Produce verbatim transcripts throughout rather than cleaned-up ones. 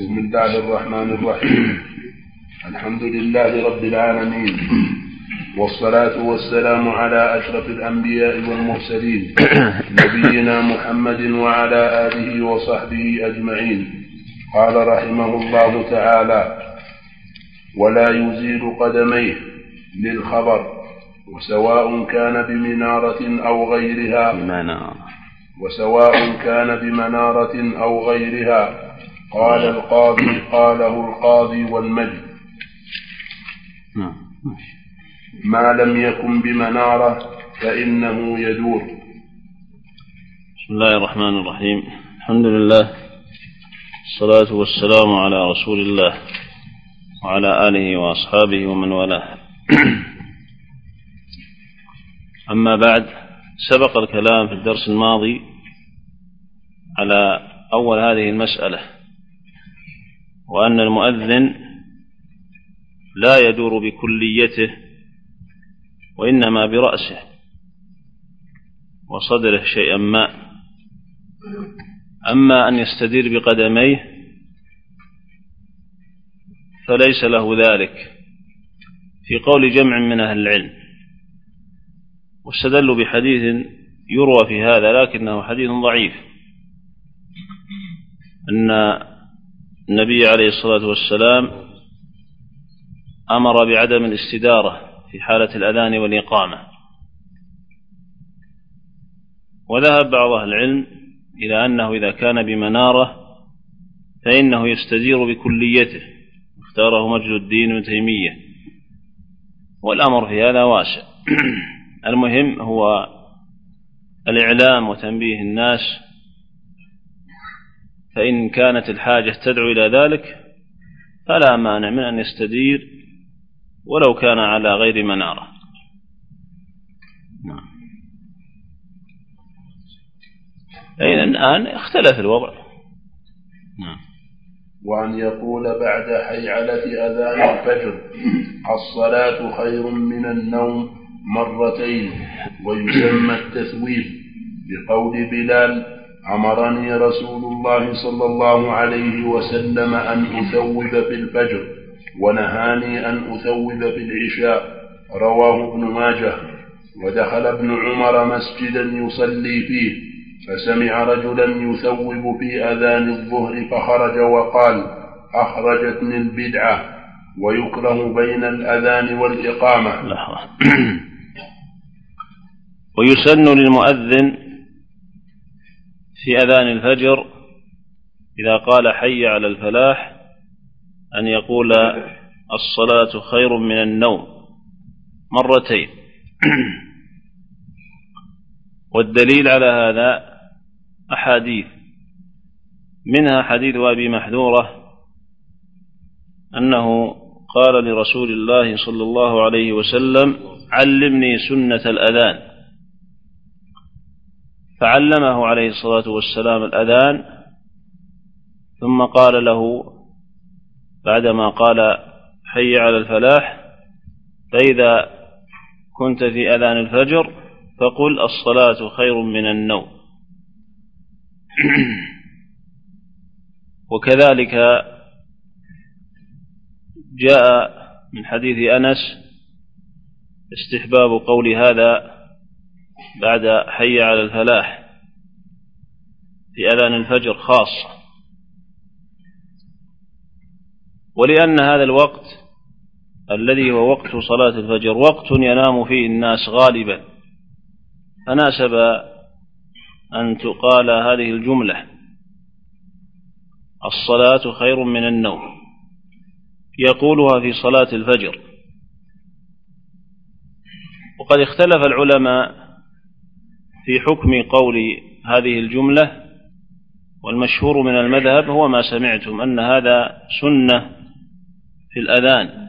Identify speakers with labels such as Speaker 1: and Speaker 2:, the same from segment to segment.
Speaker 1: بسم الله الرحمن الرحيم. الحمد لله رب العالمين، والصلاة والسلام على أشرف الأنبياء والمرسلين نبينا محمد وعلى آله وصحبه أجمعين. قال رحمه الله تعالى: ولا يزيل قدميه للخبر، وسواء كان بمنارة أو غيرها وسواء كان بمنارة أو غيرها قال القاضي قاله القاضي والمجد ما لم يكن بمنارة فإنه يدور.
Speaker 2: بسم الله الرحمن الرحيم. الحمد لله، الصلاة والسلام على رسول الله وعلى آله وأصحابه ومن والاه. أما بعد، سبق الكلام في الدرس الماضي على أول هذه المسألة، وأن المؤذن لا يدور بكليته وإنما برأسه وصدره شيئا ما. أما أن يستدير بقدميه فليس له ذلك في قول جمع من أهل العلم، واستدلوا بحديث يروى في هذا لكنه حديث ضعيف، أن النبي عليه الصلاة والسلام أمر بعدم الاستدارة في حالة الأذان والإقامة. وذهب بعض أهل العلم إلى أنه إذا كان بمنارة فإنه يستدير بكليته، اختاره مجد الدين ابن تيمية، والأمر في هذا واسع. المهم هو الإعلام وتنبيه الناس، فإن كانت الحاجة تدعو إلى ذلك فلا مانع من أن يستدير ولو كان على غير منارة. أين الآن اختلف الوضع. نعم.
Speaker 1: وأن يقول بعد حيعلة أذان الفجر: الصلاة خير من النوم مرتين، ويسمى التثويب بقول بلال: أمرني رسول الله صلى الله عليه وسلم أن أثوب في الفجر، ونهاني أن أثوب في العشاء. رواه ابن ماجه. ودخل ابن عمر مسجدا يصلي فيه، فسمع رجلا يثوب في أذان الظهر فخرج وقال: أخرجتني البدعة، ويكره بين الأذان والإقامة.
Speaker 2: ويسن للمؤذن في أذان الفجر إذا قال حي على الفلاح أن يقول: الصلاة خير من النوم مرتين. والدليل على هذا أحاديث، منها حديث أبي محذورة أنه قال لرسول الله صلى الله عليه وسلم: علمني سنة الأذان، فعلمه عليه الصلاة والسلام الأذان، ثم قال له بعدما قال حي على الفلاح: فإذا كنت في أذان الفجر فقل الصلاة خير من النوم. وكذلك جاء من حديث أنس استحباب قول هذا بعد حي على الفلاح في أذان الفجر خاصة، ولأن هذا الوقت الذي هو وقت صلاة الفجر وقت ينام فيه الناس غالبا، فناسب أن تقال هذه الجملة: الصلاة خير من النوم، يقولها في صلاة الفجر. وقد اختلف العلماء في حكم قول هذه الجملة، والمشهور من المذهب هو ما سمعتم، أن هذا سنة في الأذان،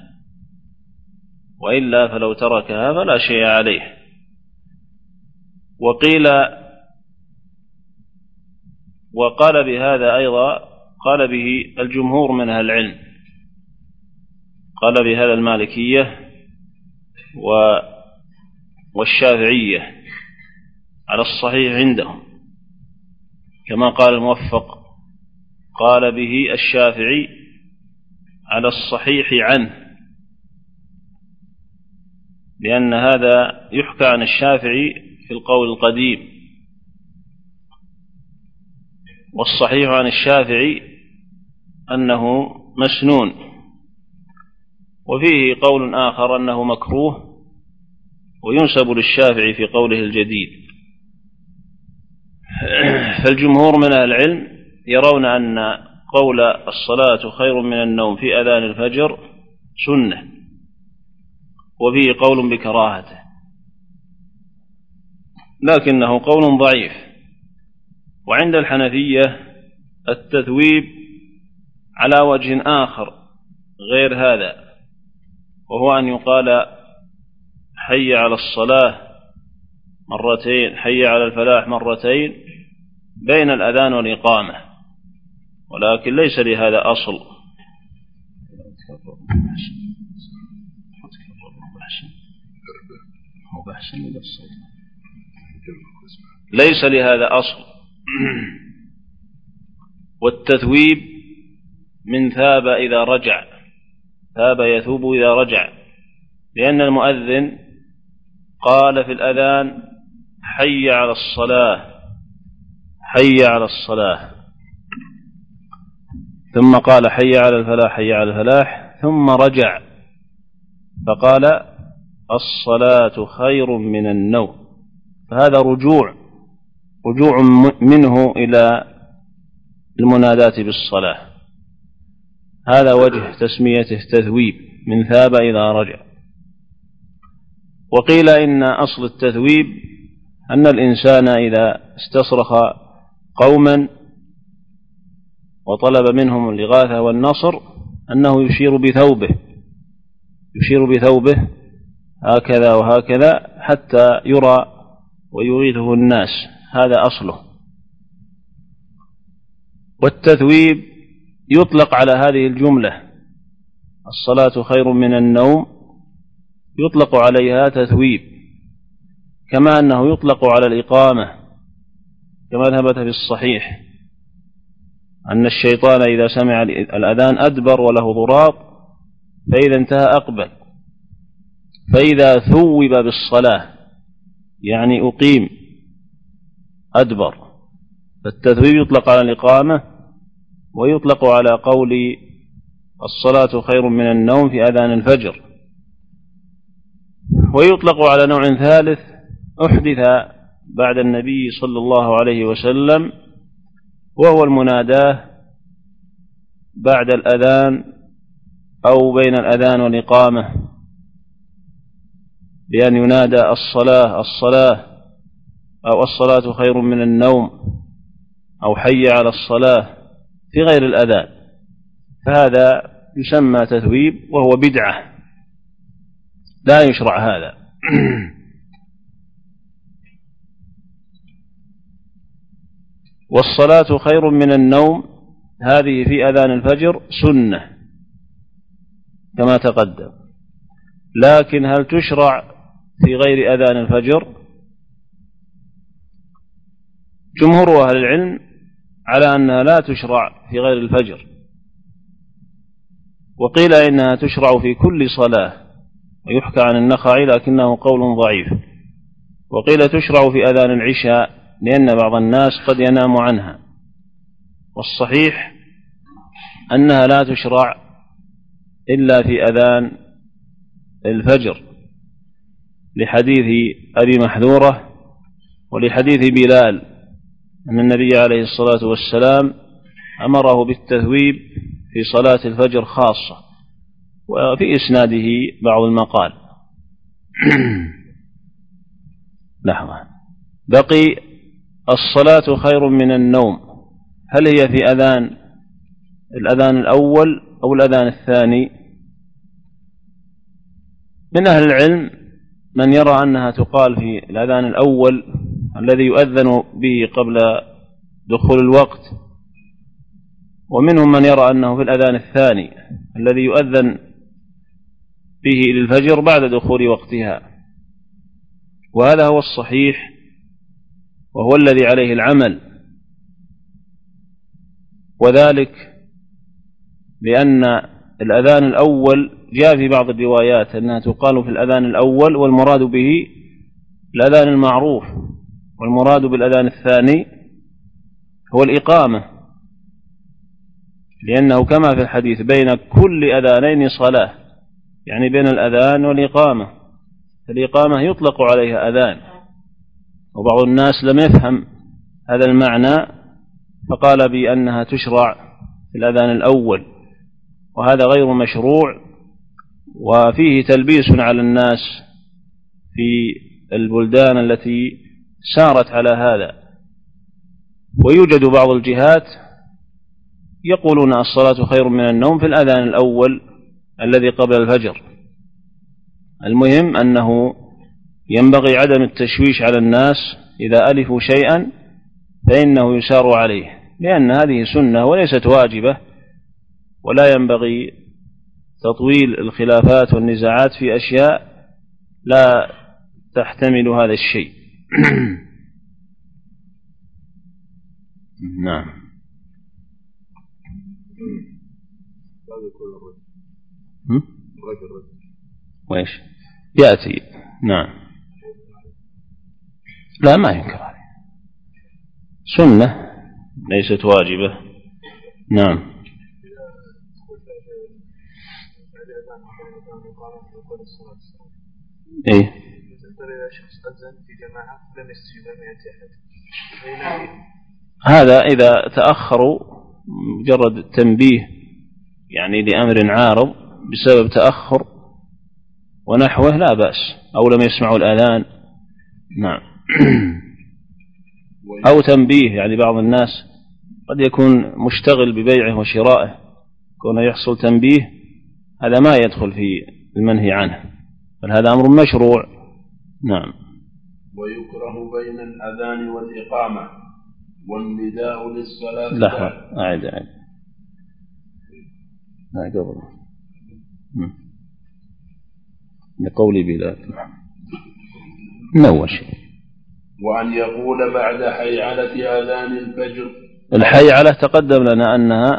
Speaker 2: وإلا فلو تركها فلا شيء عليه. وقيل وقال بهذا أيضا قال به الجمهور من أهل العلم، قال بهذا المالكية والشافعية على الصحيح عندهم، كما قال الموفق قال به الشافعي على الصحيح عنه، لأن هذا يحكى عن الشافعي في القول القديم، والصحيح عن الشافعي أنه مسنون، وفيه قول آخر أنه مكروه، وينسب للشافعي في قوله الجديد. فالجمهور من أهل العلم يرون أن قول الصلاة خير من النوم في أذان الفجر سنة، وفيه قول بكراهته، لكنه قول ضعيف. وعند الحنفية التثويب على وجه آخر غير هذا، وهو أن يقال حي على الصلاة مرتين، حي على الفلاح مرتين بين الأذان والإقامة، ولكن ليس لهذا أصل. ليس لهذا أصل. والتثويب من ثاب إذا رجع، ثاب يثوب إذا رجع، لأن المؤذن قال في الأذان حي على الصلاة، حي على الصلاة، ثم قال حي على الفلاح، حي على الفلاح، ثم رجع فقال الصلاة خير من النوم. فهذا رجوع رجوع منه إلى المناداة بالصلاة، هذا وجه تسميته تثويب، من ثاب إذا رجع. وقيل إن أصل التثويب أن الإنسان إذا استصرخ قوما وطلب منهم الإغاثة والنصر أنه يشير بثوبه، يشير بثوبه هكذا وهكذا حتى يرى ويغيثه الناس، هذا أصله. والتثويب يطلق على هذه الجملة الصلاة خير من النوم، يطلق عليها تثويب، كما أنه يطلق على الإقامة، كما ثبت في الصحيح أن الشيطان إذا سمع الأذان أدبر وله ضراط، فإذا انتهى أقبل، فإذا ثوب بالصلاة يعني أقيم أدبر. فالتثويب يطلق على الإقامة، ويطلق على قول الصلاة خير من النوم في أذان الفجر. ويطلق على نوع ثالث أحدث بعد النبي صلى الله عليه وسلم، وهو المناداة بعد الأذان أو بين الأذان والإقامة، بأن ينادى الصلاة الصلاة، أو الصلاة خير من النوم، أو حي على الصلاة في غير الأذان، فهذا يسمى تثويب، وهو بدعة لا يشرع هذا. والصلاة خير من النوم هذه في أذان الفجر سنة كما تقدم، لكن هل تشرع في غير أذان الفجر؟ جمهور أهل العلم على أنها لا تشرع في غير الفجر، وقيل إنها تشرع في كل صلاة، ويحكى عن النخعي لكنه قول ضعيف. وقيل تشرع في أذان العشاء لأن بعض الناس قد ينام عنها، والصحيح أنها لا تشرع إلا في أذان الفجر، لحديث أبي محذورة ولحديث بلال أن النبي عليه الصلاة والسلام أمره بالتثويب في صلاة الفجر خاصة، وفي إسناده بعض المقال. لحظة، بقي الصلاة خير من النوم، هل هي في أذان الأذان الأول أو الأذان الثاني؟ من أهل العلم من يرى أنها تقال في الأذان الأول الذي يؤذن به قبل دخول الوقت، ومنهم من يرى أنه في الأذان الثاني الذي يؤذن به للفجر بعد دخول وقتها، وهذا هو الصحيح وهو الذي عليه العمل، وذلك لأن الأذان الأول جاء في بعض الروايات أنها تقال في الأذان الأول والمراد به الأذان المعروف، والمراد بالأذان الثاني هو الإقامة، لأنه كما في الحديث بين كل أذانين صلاة، يعني بين الأذان والإقامة، الإقامة يطلق عليها أذان، وبعض الناس لم يفهم هذا المعنى فقال بأنها تشرع في الأذان الأول، وهذا غير مشروع، وفيه تلبيس على الناس في البلدان التي سارت على هذا. ويوجد بعض الجهات يقولون الصلاة خير من النوم في الأذان الأول الذي قبل الفجر. المهم أنه ينبغي عدم التشويش على الناس، إذا ألفوا شيئا فإنه يسار عليه، لأن هذه سنة وليست واجبة، ولا ينبغي تطويل الخلافات والنزاعات في أشياء لا تحتمل هذا الشيء. نعم. وإيش يأتي؟ نعم. لا ما ينكر عليه، سنة ليست واجبة. نعم. إيه هذا إذا تأخروا مجرد التنبيه يعني لأمر عارض بسبب تأخر ونحوه لا بأس، أو لم يسمعوا الأذان. نعم. أو تنبيه، يعني بعض الناس قد يكون مشتغل ببيعه وشرائه، كون يحصل تنبيه هذا ما يدخل في المنهي عنه، بل هذا أمر مشروع. نعم.
Speaker 1: ويكره بين الأذان والإقامة والنداء للصلاة.
Speaker 2: لحظة أعد أعد لا قبل لقول بلال نوى شيء.
Speaker 1: وأن يقول بعد حيعلة أذان الفجر.
Speaker 2: الحيعلة تقدم لنا أنها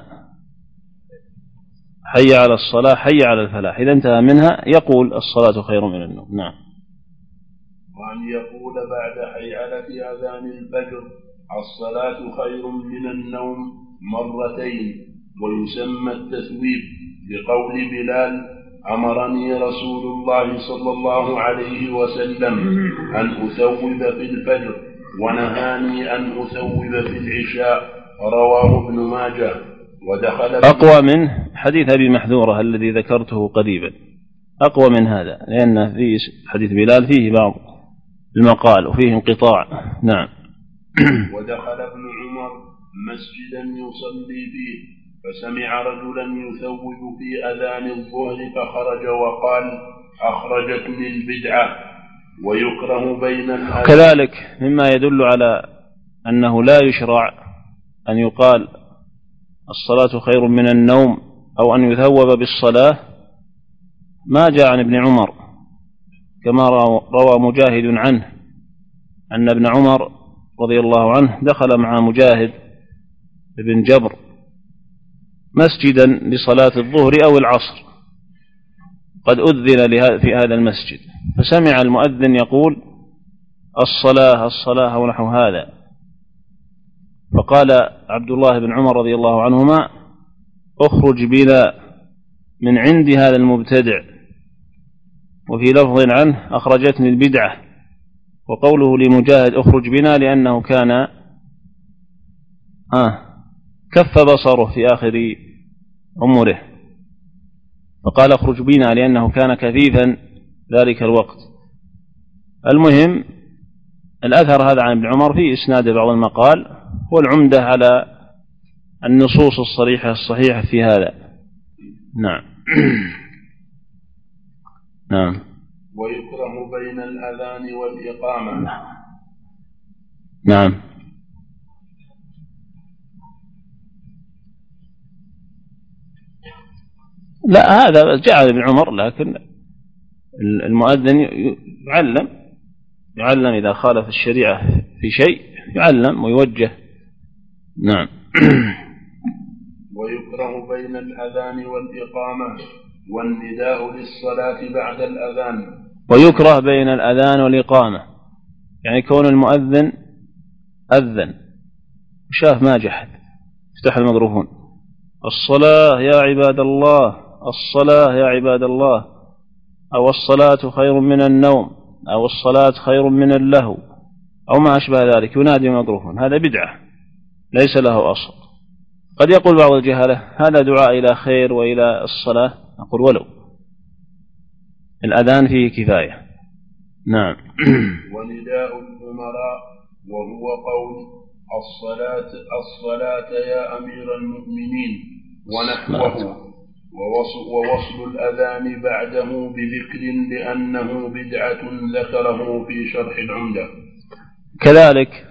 Speaker 2: حي على الصلاة حي على الفلاح، إذا انتهى منها يقول الصلاة خير من النوم. نعم.
Speaker 1: وأن يقول بعد حيعلة أذان الفجر الصلاة خير من النوم مرتين، ويسمى التثويب بقول بلال أمرني رسول الله صلى الله عليه وسلم أن أثوب في الفجر ونهاني أن أثوب في العشاء، رواه ابن ماجه. ودخل
Speaker 2: أقوى من حديث أبي محذورة الذي ذكرته قريبا، أقوى من هذا، لأن في حديث بلال فيه بعض المقال وفيه انقطاع. نعم.
Speaker 1: ودخل ابن عمر مسجدا يصلي فيه فسمع رجلا يثوب في أذان الظهر فخرج وقال أخرجتني البدعة. ويكره بين الأذان.
Speaker 2: كذلك مما يدل على أنه لا يشرع أن يقال الصلاة خير من النوم أو أن يثوب بالصلاة ما جاء عن ابن عمر، كما روى مجاهد عنه أن ابن عمر رضي الله عنه دخل مع مجاهد بن جبر مسجدا لصلاة الظهر أو العصر، قد أذن في هذا المسجد، فسمع المؤذن يقول الصلاة الصلاة ونحو هذا، فقال عبد الله بن عمر رضي الله عنهما اخرج بنا من عند هذا المبتدع، وفي لفظ عنه أخرجتني البدعة. وقوله لمجاهد اخرج بنا لأنه كان آه كف بصره في آخر عمره، فقال اخرج بنا لأنه كان كفيفا ذلك الوقت. المهم الأثر هذا عن ابن عمر في إسناد بعض المقال، والعمدة على النصوص الصريحة الصحيحة في هذا. نعم. نعم.
Speaker 1: ويكره بين الأذان والإقامة.
Speaker 2: نعم. لا هذا جاء ابن عمر، لكن المؤذن يعلم يعلم إذا خالف الشريعة في شيء يعلم ويوجه. نعم.
Speaker 1: ويكره بين الأذان والإقامة والنداء للصلاة بعد الأذان.
Speaker 2: ويكره بين الأذان والإقامة يعني كون المؤذن أذن شاف ما جحد افتح الميكروفون الصلاة يا عباد الله الصلاة يا عباد الله أو الصلاة خير من النوم أو الصلاة خير من اللهو أو ما أشبه ذلك ينادي الميكروفون هذا بدعة ليس له أصل. قد يقول بعض الجهلة هذا دعاء إلى خير وإلى الصلاة أقول ولو الأذان فيه كفاية. نعم.
Speaker 1: ونداء الأمراء وهو قول الصلاة الصلاة يا أمير المؤمنين ونحوه ووصل الأذان بعده بذكر لأنه بدعة ذكره في شرح العمدة.
Speaker 2: كذلك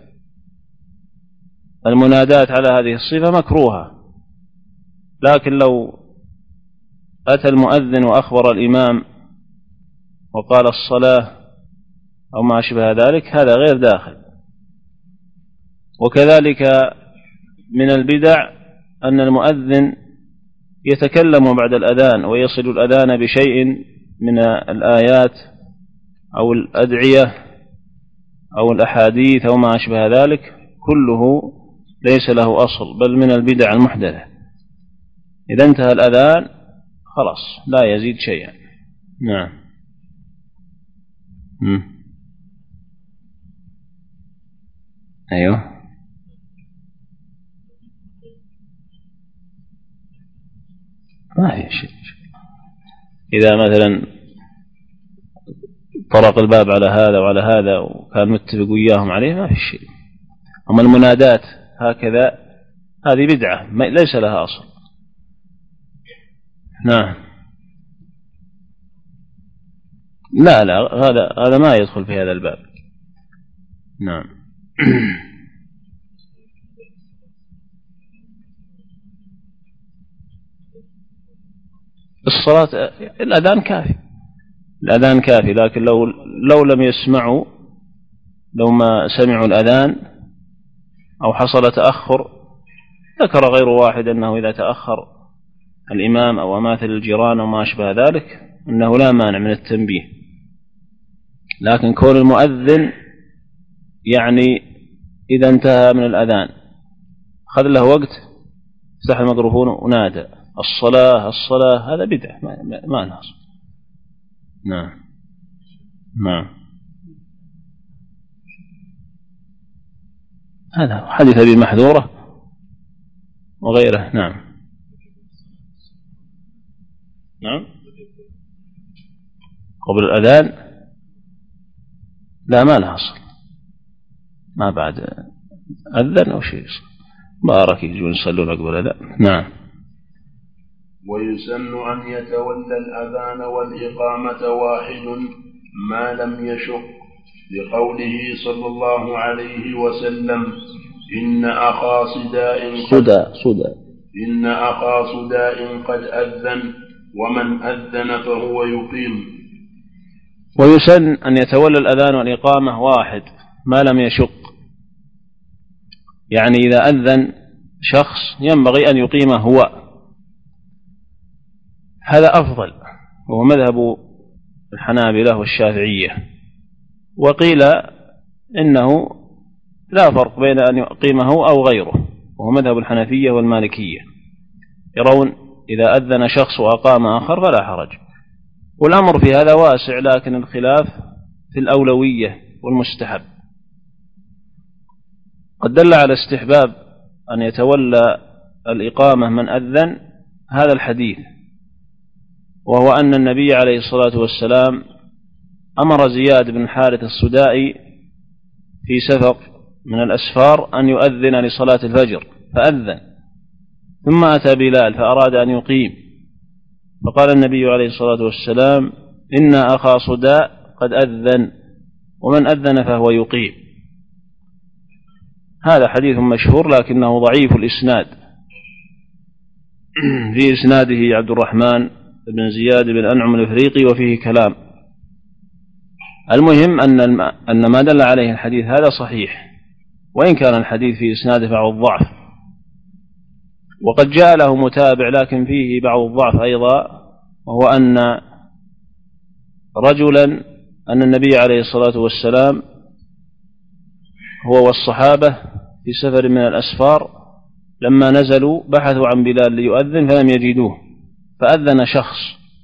Speaker 2: المنادات على هذه الصفة مكروهة لكن لو أتى المؤذن وأخبر الإمام وقال الصلاة أو ما أشبه ذلك هذا غير داخل. وكذلك من البدع أن المؤذن يتكلم بعد الأذان ويصل الأذان بشيء من الآيات أو الأدعية أو الأحاديث أو ما أشبه ذلك كله ليس له أصل بل من البدع المحدثة. إذا انتهى الأذان خلاص لا يزيد شيئا. نعم. م. أيوه ما في شيء. إذا مثلا طرق الباب على هذا وعلى هذا وكان متفق وياهم عليه ما في شيء. أما المنادات هكذا هذه بدعة ليس لها أصل. نعم. لا لا هذا هذا ما يدخل في هذا الباب. نعم. الصلاة الأذان كافي الأذان كافي لكن لو لو لم يسمعوا لو ما سمعوا الأذان أو حصل تأخر ذكر غير واحد أنه إذا تأخر الإمام أو أماثل الجيران أو ما أشبه ذلك أنه لا مانع من التنبيه. لكن كون المؤذن يعني إذا انتهى من الأذان خذ له وقت فتح الميكروفون ونادى الصلاة الصلاة هذا بدعة ما لها أصل. نعم. نعم. هذا حديث أبي محذورة وغيره. نعم. نعم. قبل الأذان لا ما لها أصل ما بعد أذن أو شيء بارك يجون يصلون قبل الأذان. نعم.
Speaker 1: ويسن أن يتولى الأذان والإقامة واحد ما لم يشق لقوله صلى الله عليه وسلم إن أخا صداء
Speaker 2: صدى صدى
Speaker 1: إن أخا صداء قد أذن ومن أذن فهو يقيم.
Speaker 2: ويسن أن يتولى الأذان والإقامة واحد ما لم يشق يعني إذا أذن شخص ينبغي أن يقيمه هو هذا أفضل وهو مذهب الحنابلة والشافعية. وقيل إنه لا فرق بين أن يقيمه أو غيره وهو مذهب الحنفية والمالكية يرون إذا أذن شخص وأقام آخر فلا حرج. والأمر في هذا واسع لكن الخلاف في الأولوية والمستحب. قد دل على استحباب أن يتولى الإقامة من أذن هذا الحديث وهو أن النبي عليه الصلاة والسلام أمر زياد بن حارث السدائي في سفر من الأسفار أن يؤذن لصلاة الفجر فأذن ثم أتى بلال فأراد أن يقيم فقال النبي عليه الصلاة والسلام إن أخا صداء قد أذن ومن أذن فهو يقيم. هذا حديث مشهور لكنه ضعيف الإسناد في إسناده عبد الرحمن بن زياد بن أنعم الإفريقي وفيه كلام. المهم أن أن ما دل عليه الحديث هذا صحيح وإن كان الحديث في إسناده بعض الضعف وقد جاء له متابع لكن فيه بعض الضعف أيضا، وهو أن رجلا أن النبي عليه الصلاة والسلام هو والصحابة في سفر من الأسفار لما نزلوا بحثوا عن بلال ليؤذن فلم يجدوه، فأذن شخص،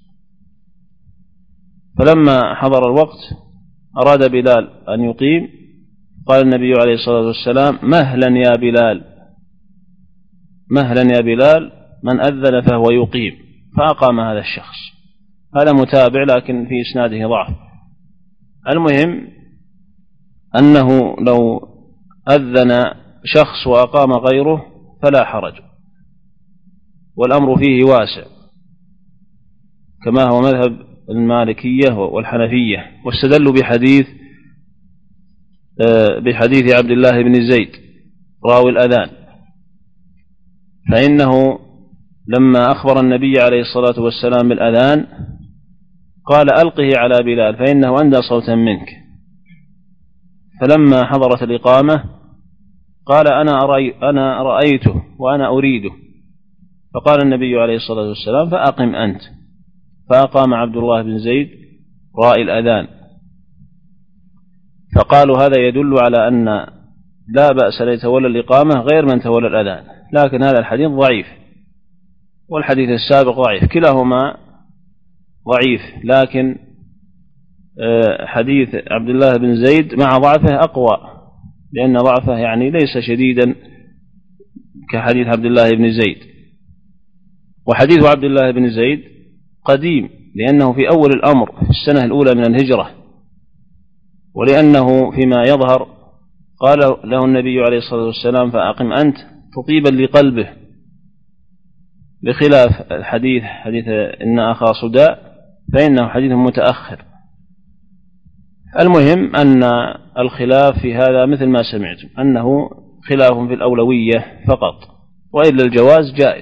Speaker 2: فلما حضر الوقت أراد بلال أن يقيم، قال النبي عليه الصلاة والسلام: مهلا يا بلال، مهلا يا بلال، من أذن فهو يقيم، فأقام هذا الشخص. هذا متابع لكن في إسناده ضعف. المهم أنه لو أذن شخص وأقام غيره فلا حرج، والأمر فيه واسع كما هو مذهب المالكية والحنفية، واستدلوا بحديث بحديث عبد الله بن زيد راوي الأذان، فإنه لما أخبر النبي عليه الصلاة والسلام بالأذان قال: ألقه على بلال فإنه أندى صوتا منك. فلما حضرت الإقامة قال: أنا, أرأي أنا رأيته وأنا أريده. فقال النبي عليه الصلاة والسلام: فأقم أنت. فأقام عبد الله بن زيد راعي الأذان. فقالوا: هذا يدل على أن لا بأس أن يتولى الإقامة غير من تولى الأذان، لكن هذا الحديث ضعيف والحديث السابق ضعيف، كلاهما ضعيف، لكن حديث عبد الله بن زيد مع ضعفه أقوى، لأن ضعفه يعني ليس شديدا كحديث عبد الله بن زيد. وحديث عبد الله بن زيد قديم، لأنه في أول الأمر في السنة الأولى من الهجرة، ولأنه فيما يظهر قال له النبي عليه الصلاة والسلام: فأقم أنت، تطيبا لقلبه، بخلاف الحديث حديث إن أخا صداء فإنه حديث متأخر. المهم أن الخلاف في هذا مثل ما سمعتم، أنه خلاف في الأولوية فقط، وإلا الجواز جائز.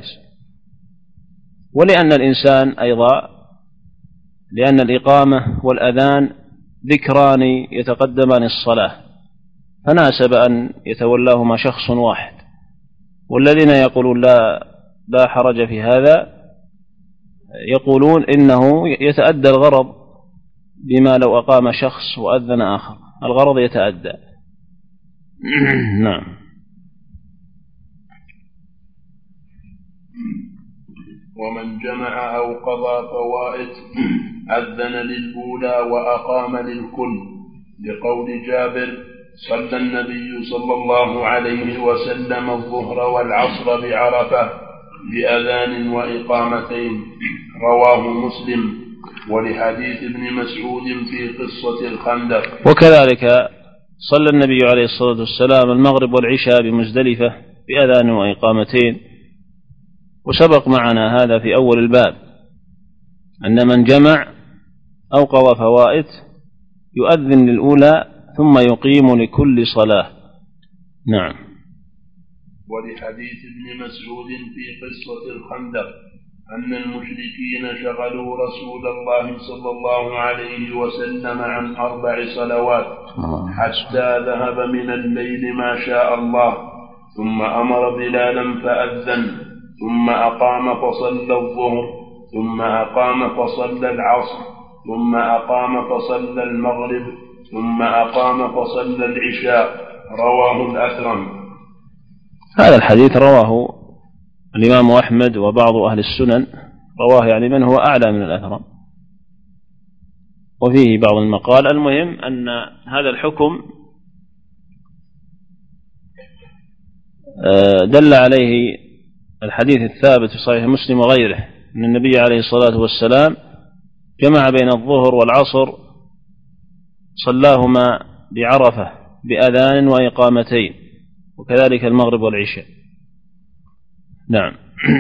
Speaker 2: ولأن الإنسان أيضا لأن الإقامة والأذان ذكران يتقدمان الصلاة، فناسب أن يتولاهما شخص واحد. والذين يقولون لا لا حرج في هذا يقولون إنه يتأدى الغرض بما لو أقام شخص وأذن آخر، الغرض يتأدى. نعم.
Speaker 1: ومن جمع أو قضى فوائد أذن للأولى وأقام للكل، لقول جابر: صلى النبي صلى الله عليه وسلم الظهر والعصر بعرفة بأذان وإقامتين، رواه مسلم. ولحديث ابن مسعود في قصة الخندق.
Speaker 2: وكذلك صلى النبي عليه الصلاة والسلام المغرب والعشاء بمزدلفة بأذان وإقامتين، وسبق معنا هذا في أول الباب أن من جمع أو قضى فوائد يؤذن للأولى ثم يقيم لكل صلاة. نعم.
Speaker 1: ولحديث ابن مسعود في قصة الخندق أن المشركين شغلوا رسول الله صلى الله عليه وسلم عن أربع صلوات حتى ذهب من الليل ما شاء الله، ثم أمر بلالا فأذن، ثم أقام فصلى الظهر، ثم أقام فصلى العصر، ثم أقام فصلى المغرب، ثم أقام فصلى العشاء، رواه الأثرم.
Speaker 2: هذا الحديث رواه الإمام أحمد وبعض أهل السنن، رواه يعني من هو أعلى من الأثرم، وفيه بعض المقال. المهم أن هذا الحكم دل عليه الحديث الثابت في صحيح مسلم وغيره أن النبي عليه الصلاة والسلام جمع بين الظهر والعصر، صلاهما بعرفة بأذان وإقامتين، وكذلك المغرب والعشاء. نعم.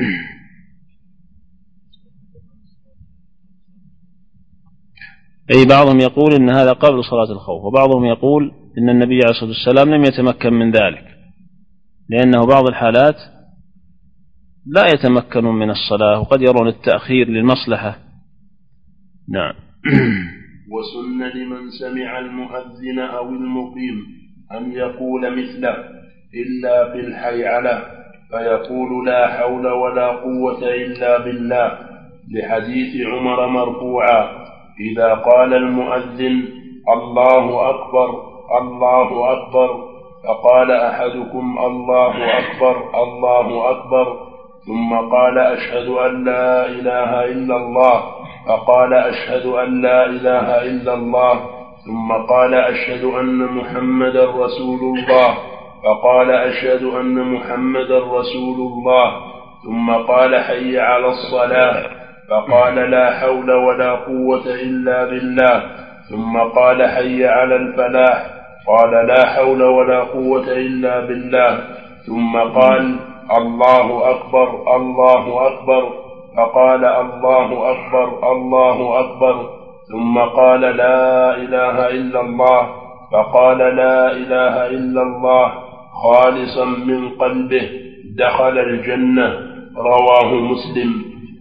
Speaker 2: أي بعضهم يقول إن هذا قبل صلاة الخوف، وبعضهم يقول إن النبي عليه الصلاة والسلام لم يتمكن من ذلك، لأنه بعض الحالات لا يتمكنون من الصلاة وقد يرون التأخير للمصلحة. نعم.
Speaker 1: وسن لمن سمع المؤذن أو المقيم أن يقول مثله إلا في الحي على، فيقول لا حول ولا قوة إلا بالله، لحديث عمر مرفوعا: إذا قال المؤذن الله أكبر الله أكبر فقال أحدكم الله أكبر الله أكبر ثم قال أشهد أن لا إله إلا الله فقال أشهد أن لا إله إلا الله ثم قال أشهد أن محمدا رسول الله فقال أشهد أن محمدا رسول الله ثم قال حي على الصلاة فقال لا حول ولا قوة إلا بالله ثم قال حي على الفلاح قال لا حول ولا قوة إلا بالله ثم قال الله أكبر الله أكبر فقال الله أكبر الله أكبر ثم قال لا إله إلا الله فقال لا إله إلا الله خالصا من قلبه دخل الجنة. رواه مسلم.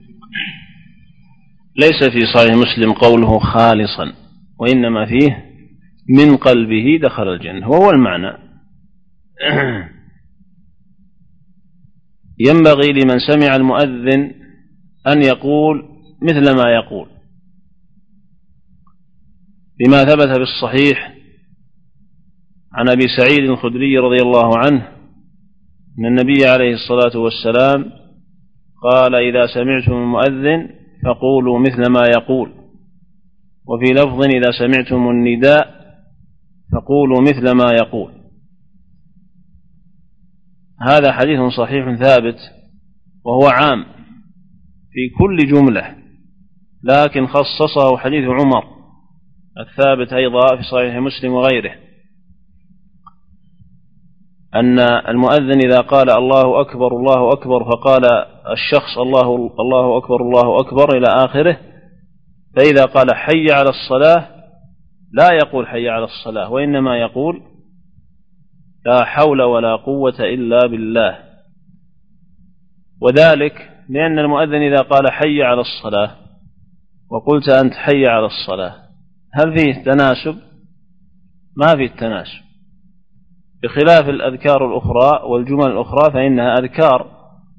Speaker 2: ليس في صحيح مسلم قوله خالصا، وإنما فيه من قلبه دخل الجنة، وهو المعنى. ينبغي لمن سمع المؤذن أن يقول مثل ما يقول، بما ثبت في الصحيح عن أبي سعيد الخدري رضي الله عنه أن النبي عليه الصلاة والسلام قال: إذا سمعتم المؤذن فقولوا مثل ما يقول. وفي لفظ: إذا سمعتم النداء فقولوا مثل ما يقول. هذا حديث صحيح ثابت، وهو عام في كل جملة، لكن خصصه حديث عمر الثابت أيضا في صحيح مسلم وغيره، أن المؤذن إذا قال الله أكبر الله أكبر فقال الشخص الله الله أكبر الله أكبر إلى آخره، فإذا قال حي على الصلاة لا يقول حي على الصلاة، وإنما يقول لا حول ولا قوة إلا بالله. وذلك لأن المؤذن إذا قال حي على الصلاة وقلت أنت حي على الصلاة، هل فيه تناسب؟ ما فيه تناسب، بخلاف الأذكار الأخرى والجمل الأخرى فإنها أذكار،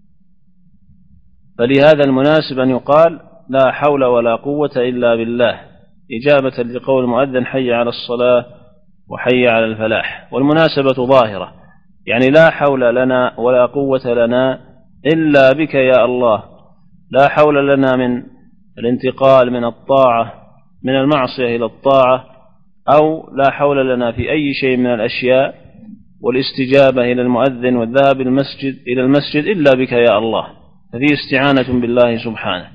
Speaker 2: فلهذا المناسب أن يقال لا حول ولا قوة إلا بالله، إجابة لقول المؤذن حي على الصلاة وحي على الفلاح. والمناسبة ظاهرة، يعني لا حول لنا ولا قوة لنا إلا بك يا الله، لا حول لنا من الانتقال من الطاعة من المعصية إلى الطاعة، أو لا حول لنا في أي شيء من الأشياء والاستجابة إلى المؤذن والذهاب المسجد إلى المسجد إلا بك يا الله، ففي استعانة بالله سبحانه.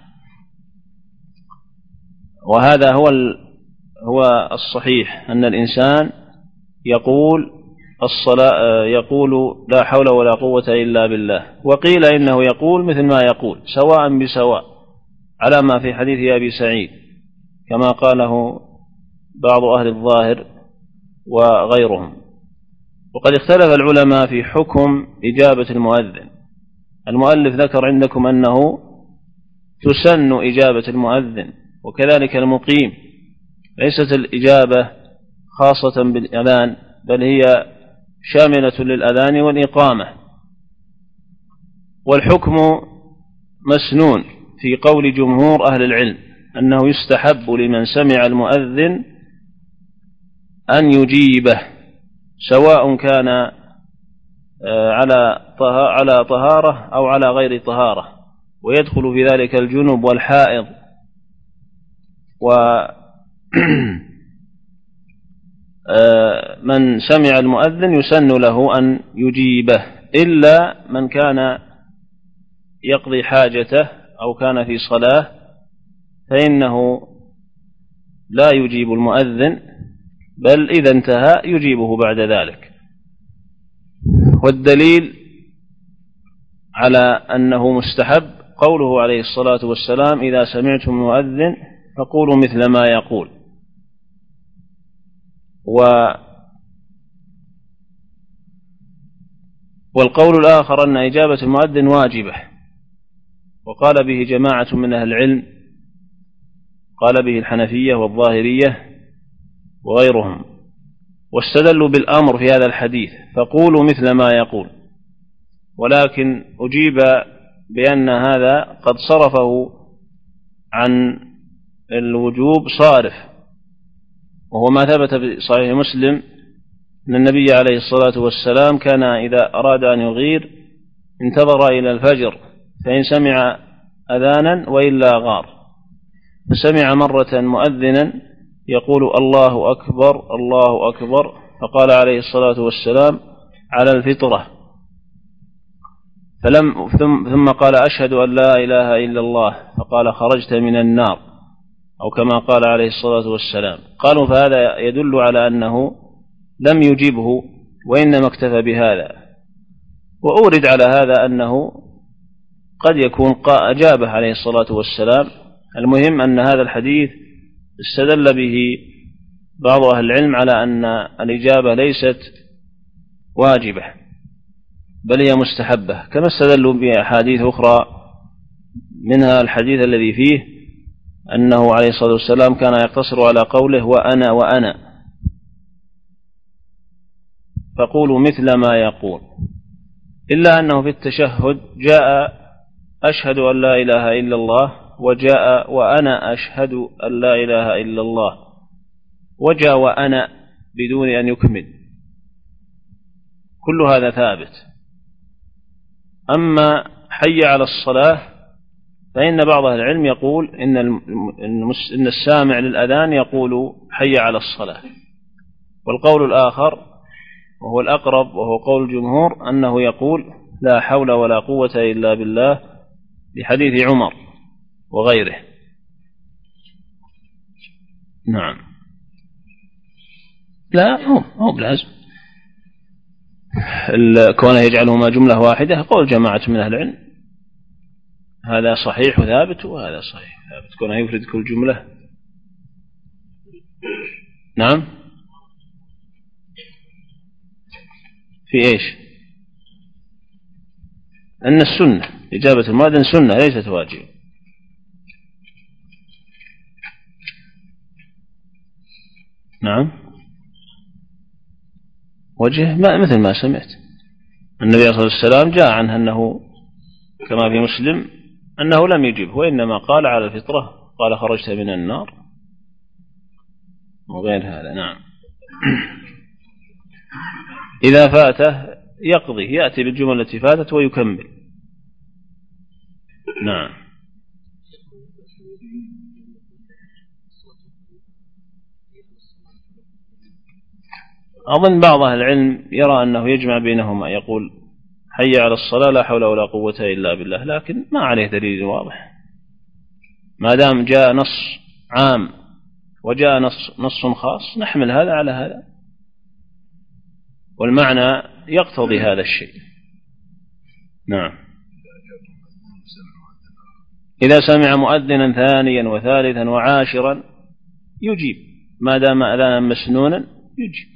Speaker 2: وهذا هو هو الصحيح، أن الإنسان يقول الصلاة يقول لا حول ولا قوة إلا بالله، وقيل إنه يقول مثل ما يقول سواء بسواء، على ما في حديث أبي سعيد كما قاله بعض أهل الظاهر وغيرهم. وقد اختلف العلماء في حكم إجابة المؤذن. المؤلف ذكر عندكم أنه تسن إجابة المؤذن، وكذلك المقيم، ليست الإجابة خاصة بالأذان بل هي شاملة للأذان والإقامة. والحكم مسنون في قول جمهور أهل العلم، أنه يستحب لمن سمع المؤذن أن يجيبه، سواء كان على طهارة أو على غير طهارة، ويدخل في ذلك الجنب والحائض. ومن سمع المؤذن يسن له أن يجيبه، إلا من كان يقضي حاجته أو كان في صلاة فإنه لا يجيب المؤذن، بل إذا انتهى يجيبه بعد ذلك. والدليل على أنه مستحب قوله عليه الصلاة والسلام: إذا سمعتم المؤذن فقولوا مثل ما يقول. و والقول الآخر أن إجابة المؤذن واجبة، وقال به جماعة من أهل العلم، قال به الحنفية والظاهرية وغيرهم، واستدلوا بالأمر في هذا الحديث: فقولوا مثل ما يقول. ولكن أجيب بأن هذا قد صرفه عن الوجوب صارف، وهو ما ثبت في صحيح مسلم أن النبي عليه الصلاة والسلام كان إذا أراد أن يغير انتظر إلى الفجر، فإن سمع أذانا وإلا غار، فسمع مرة مؤذنا يقول الله أكبر الله أكبر، فقال عليه الصلاة والسلام على الفطرة، فلم ثم قال أشهد أن لا إله إلا الله، فقال خرجت من النار، أو كما قال عليه الصلاة والسلام. قالوا فهذا يدل على أنه لم يجيبه وإنما اكتفى بهذا، وأورد على هذا أنه قد يكون أجابه عليه الصلاة والسلام. المهم أن هذا الحديث استدل به بعض أهل العلم على أن الإجابة ليست واجبة بل هي مستحبة، كما استدلوا بأحاديث أخرى، منها الحديث الذي فيه أنه عليه الصلاة والسلام كان يقتصر على قوله وأنا وأنا، فقولوا مثل ما يقول، إلا أنه في التشهد جاء أشهد أن لا إله إلا الله، وجاء وأنا أشهد أن لا إله إلا الله، وجاء وأنا بدون أن يكمل، كل هذا ثابت. أما حي على الصلاة فإن بعض أهل العلم يقول إن إن السامع للأذان يقول حي على الصلاة، والقول الآخر وهو الأقرب وهو قول الجمهور أنه يقول لا حول ولا قوة إلا بالله، لحديث عمر وغيره. نعم. لا هو هو بلازم كونه يجعلهما جملة واحدة، قول جماعة من أهل العلم هذا صحيح وثابت، وهذا صحيح ثابت، كونه يفرد كل جملة. نعم. في إيش؟ أن السنة إجابة المؤذن سنة ليست واجبة. نعم. وجه ما مثل ما سمعت، النبي صلى الله عليه وسلم جاء عنه أنه كما في مسلم أنه لم يجبه، وإنما قال على الفطرة، قال خرجت من النار وغير هذا. نعم. إذا فاته يقضي، يأتي بالجمل التي فاتت ويكمل. نعم. أظن بعض أهل العلم يرى أنه يجمع بينهما، يقول حي على الصلاة لا حول ولا قوة إلا بالله، لكن ما عليه دليل واضح، ما دام جاء نص عام وجاء نص, نص خاص نحمل هذا على هذا، والمعنى يقتضي هذا الشيء. نعم. إذا سمع مؤذنا ثانيا وثالثا وعاشرا يجيب، ما دام أذانا مسنونا يجيب.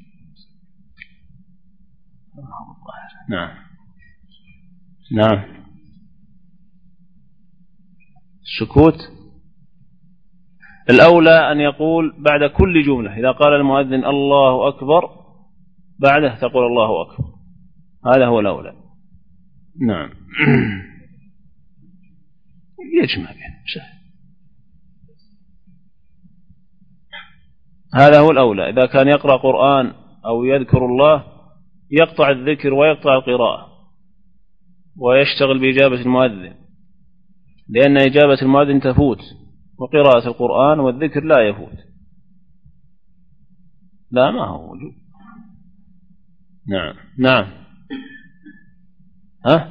Speaker 2: نعم. نعم. السكوت الأولى أن يقول بعد كل جملة، إذا قال المؤذن الله أكبر بعده تقول الله أكبر، هذا هو الأولى. نعم. يجمع بين سهل، هذا هو الأولى. إذا كان يقرأ قرآن أو يذكر الله يقطع الذكر ويقطع القراءة ويشتغل بإجابة المؤذن، لأن إجابة المؤذن تفوت، وقراءة القرآن والذكر لا يفوت. لا ما هو وجود. نعم. نعم. ها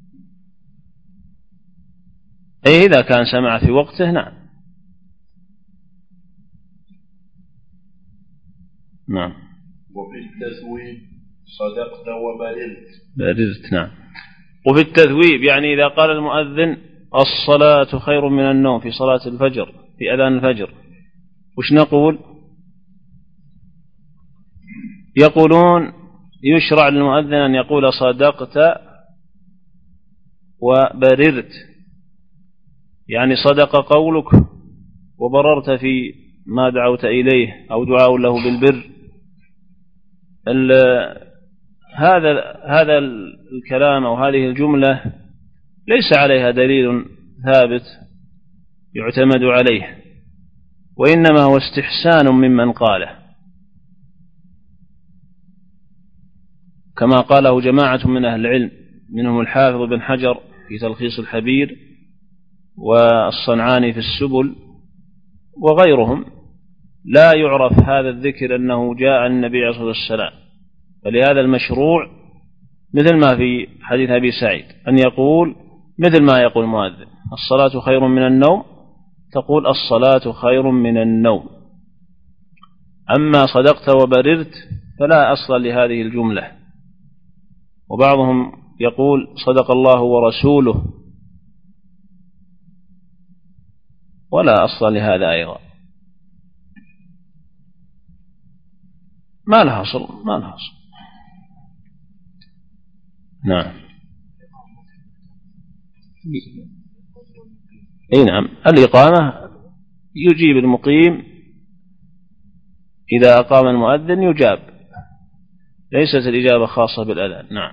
Speaker 2: أي إذا كان سمع في وقته. نعم. نعم.
Speaker 1: وفي التثويب صدقت وبررت.
Speaker 2: بررت. نعم. وفي التثويب يعني إذا قال المؤذن الصلاة خير من النوم في صلاة الفجر، في أذان الفجر، وش نقول؟ يقولون يشرع للمؤذن أن يقول صدقت وبررت، يعني صدق قولك وبررت في ما دعوت إليه، أو دعاء له بالبر. هذا هذا الكلام أو هذه الجملة ليس عليها دليل ثابت يعتمد عليه، وإنما هو استحسان ممن قاله، كما قاله جماعة من أهل العلم منهم الحافظ بن حجر في تلخيص الحبير والصنعاني في السبل وغيرهم. لا يعرف هذا الذكر أنه جاء عن النبي عليه الصلاة والسلام، فلهذا المشروع مثل ما في حديث أبي سعيد أن يقول مثل ما يقول المؤذن: الصلاة خير من النوم، تقول الصلاة خير من النوم. أما صدقت وبررت فلا أصل لهذه الجملة. وبعضهم يقول صدق الله ورسوله، ولا أصل لهذا أيضا، ما لها أصل ما لها أصل. نعم. أي نعم، الإقامة يجيب المقيم إذا أقام المؤذن يجاب، ليست الإجابة خاصة بالأذان. نعم.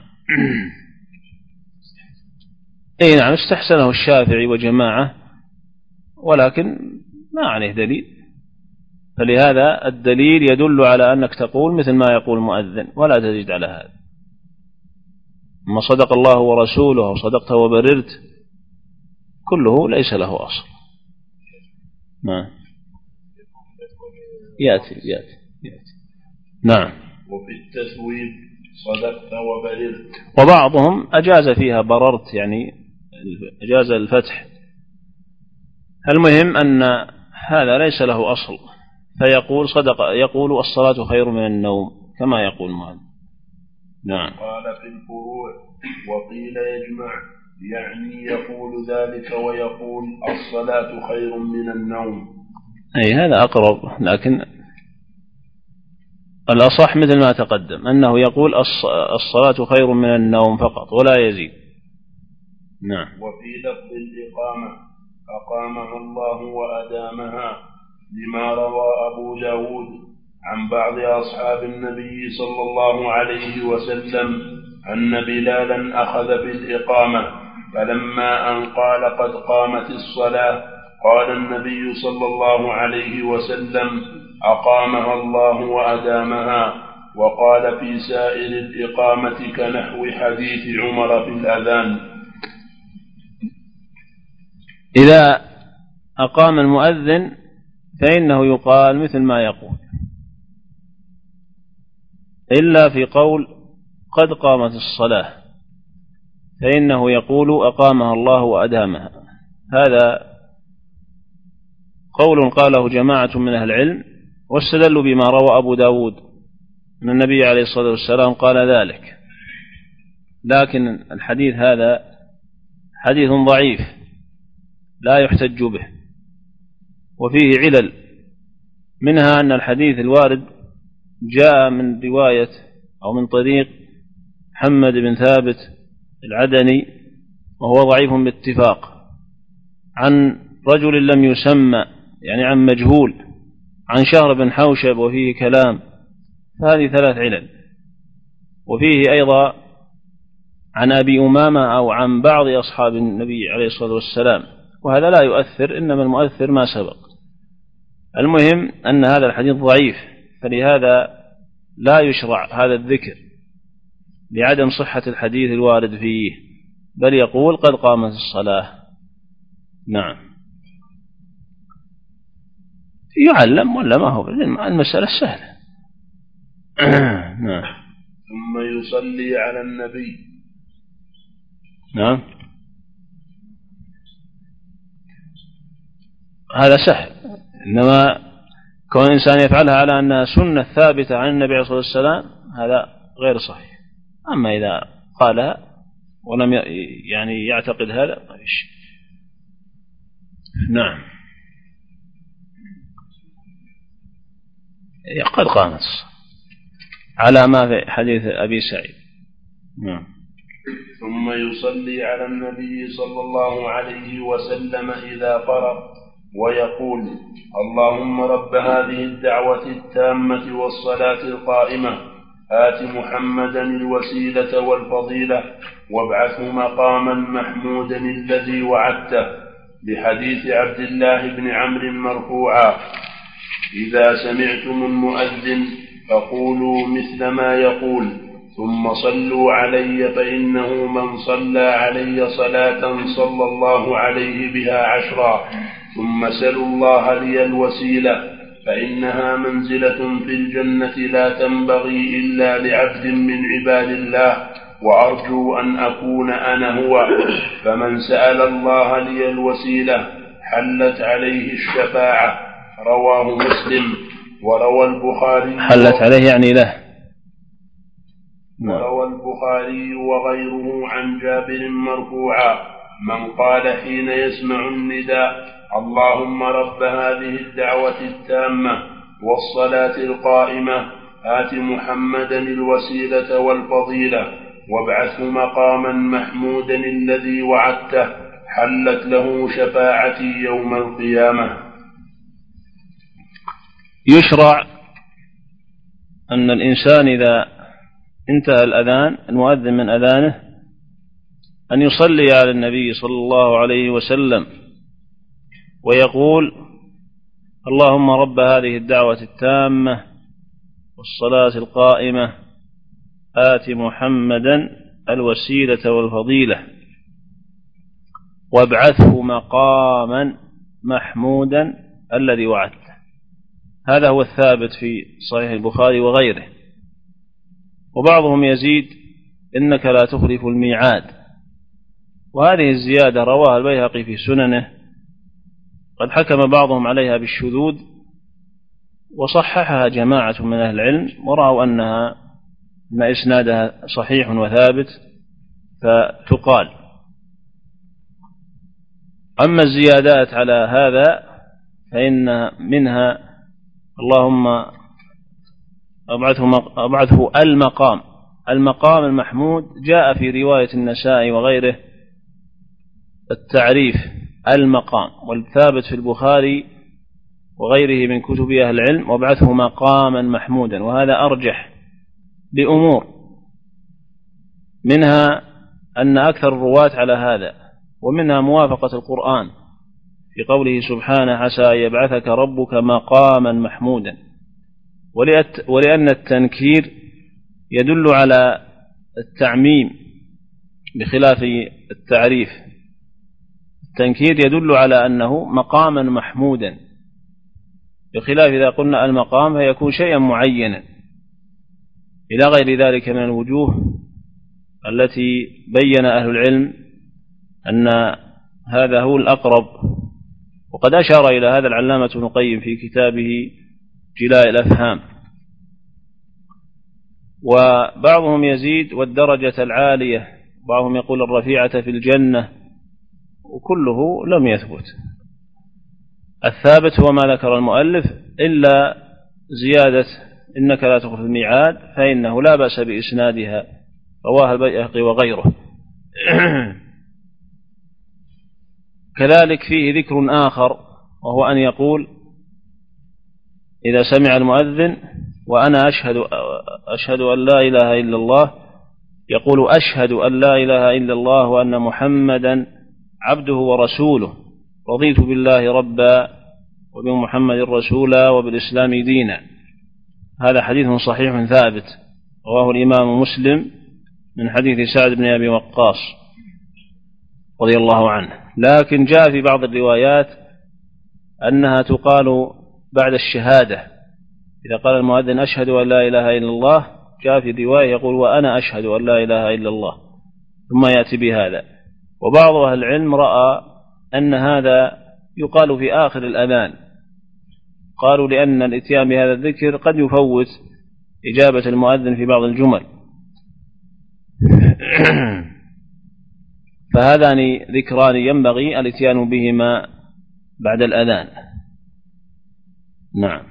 Speaker 2: أي نعم، استحسنه الشافعي وجماعة، ولكن ما عليه دليل، فلهذا الدليل يدل على أنك تقول مثل ما يقول المؤذن ولا تزيد على هذا. أما صدق الله ورسوله وصدقت وبررت كله ليس له أصل. نعم. يأتي يأتي يأتي. نعم.
Speaker 1: وفي التثويب صدقت وبررت.
Speaker 2: وبعضهم أجاز فيها بررت، يعني أجاز الفتح. المهم أن هذا ليس له أصل، فيقول صدق، يقول الصلاة خير من النوم كما يقول المؤذن. نعم.
Speaker 1: قال في الفروع: وقيل يجمع، يعني يقول ذلك ويقول الصلاة خير من النوم.
Speaker 2: أي هذا أقرب، لكن الأصح مثل ما تقدم أنه يقول الصلاة خير من النوم فقط ولا يزيد. نعم.
Speaker 1: وفي لفظ الإقامة: أقامها الله وأدامها، لما روى أبو داود عن بعض أصحاب النبي صلى الله عليه وسلم أن بلالا أخذ بالإقامة، فلما أن قال قد قامت الصلاة قال النبي صلى الله عليه وسلم: أقامها الله وأدامها. وقال في سائر الإقامة كنحو حديث عمر في الأذان.
Speaker 2: إذا أقام المؤذن فإنه يقال مثل ما يقول، إلا في قول قد قامت الصلاة فإنه يقول أقامها الله وأدامها. هذا قول قاله جماعة من أهل العلم، واستدلوا بما روى أبو داود أن النبي عليه الصلاة والسلام قال ذلك، لكن الحديث هذا حديث ضعيف لا يحتج به، وفيه علل، منها أن الحديث الوارد جاء من رواية أو من طريق محمد بن ثابت العدني، وهو ضعيف باتفاق، عن رجل لم يسمى، يعني عن مجهول، عن شهر بن حوشب وفيه كلام، فهذه ثلاث علل. وفيه أيضا عن أبي أمامة أو عن بعض أصحاب النبي عليه الصلاة والسلام، وهذا لا يؤثر، إنما المؤثر ما سبق. المهم أن هذا الحديث ضعيف، فلهذا لا يشرع هذا الذكر لعدم صحة الحديث الوارد فيه، بل يقول قد قامت الصلاة. نعم. يعلم ولا ما هو، المسألة سهلة. نعم.
Speaker 1: ثم يصلي على النبي.
Speaker 2: نعم. هذا سهل، إنما كون الإنسان يفعلها على أنها سنة ثابتة عن النبي عليه الصلاة والسلام هذا غير صحيح. أما إذا قالها ولم يعني يعتقد هذا ما فيش. نعم. قد قامت على ما في حديث أبي سعيد. نعم.
Speaker 1: ثم يصلي على النبي صلى الله عليه وسلم إذا فرغ ويقول: اللهم رب هذه الدعوة التامة والصلاة القائمة آت محمدا الوسيلة والفضيلة وابعثه مقاما محمودا الذي وعدته، لحديث عبد الله بن عمرو مرفوعا: إذا سمعتم المؤذن فقولوا مثل ما يقول ثم صلوا علي، فإنه من صلى علي صلاة صلى الله عليه بها عشرا، ثم سلوا الله لي الوسيلة فإنها منزلة في الجنة لا تنبغي إلا لعبد من عباد الله، وأرجو أن أكون أنا هو، فمن سأل الله لي الوسيلة حلت عليه الشفاعة. رواه مسلم. وروى البخاري
Speaker 2: حلت عليه يعني له.
Speaker 1: وروى البخاري وغيره عن جابر مرفوعا: من قال حين يسمع النداء: اللهم رب هذه الدعوة التامة والصلاة القائمة آت محمدا الوسيلة والفضيلة وابعثه مقاما محمودا الذي وعدته، حلت له شفاعتي يوم القيامة.
Speaker 2: يشرع أن الإنسان إذا انتهى الأذان المؤذن من أذانه أن يصلي على النبي صلى الله عليه وسلم ويقول: اللهم رب هذه الدعوة التامة والصلاة القائمة آت محمدا الوسيلة والفضيلة وابعثه مقاما محمودا الذي وعدته. هذا هو الثابت في صحيح البخاري وغيره. وبعضهم يزيد: إنك لا تخلف الميعاد، وهذه الزيادة رواها البيهقي في سننه، قد حكم بعضهم عليها بالشذوذ وصححها جماعة من أهل العلم ورأوا أنها ما إسنادها صحيح وثابت فتقال. أما الزيادات على هذا فإن منها: اللهم أبعثه المقام. المقام المحمود جاء في رواية النسائي وغيره التعريف المقام، والثابت في البخاري وغيره من كتب أهل العلم: وابعثه مقاما محمودا. وهذا أرجح بأمور، منها أن أكثر الرواة على هذا، ومنها موافقة القرآن في قوله سبحانه: عسى أن يبعثك ربك مقاما محمودا. ولأن التنكير يدل على التعميم بخلاف التعريف. التنكير يدل على أنه مقاما محمودا، بخلاف إذا قلنا المقام فيكون شيئا معينا، إلى غير ذلك من الوجوه التي بين أهل العلم أن هذا هو الأقرب. وقد أشار إلى هذا العلامة ابن القيم في كتابه جلاء الأفهام. وبعضهم يزيد: والدرجة العالية، بعضهم يقول الرفيعة في الجنة، وكله لم يثبت. الثابت هو ما ذكر المؤلف، إلا زيادة إنك لا تخلف الميعاد فإنه لا بأس بإسنادها، رواه البيهقي وغيره. كذلك فيه ذكر آخر، وهو أن يقول إذا سمع المؤذن: وأنا أشهد أشهد أن لا إله إلا الله، يقول: أشهد أن لا إله إلا الله وأن محمدا عبده ورسوله، رضيت بالله ربا وبمحمد رسولا وبالإسلام دينا. هذا حديث صحيح ثابت رواه الإمام مسلم من حديث سعد بن أبي وقاص رضي الله عنه. لكن جاء في بعض الروايات أنها تقال بعد الشهادة. إذا قال المؤذن: أشهد أن لا إله إلا الله، جاء في رواية يقول: وأنا أشهد أن لا إله إلا الله، ثم يأتي بهذا. وبعض أهل العلم رأى أن هذا يقال في آخر الأذان، قالوا لأن الإتيان بهذا الذكر قد يفوت إجابة المؤذن في بعض الجمل. فهذان ذكران ينبغي الإتيان بهما بعد الأذان. نعم.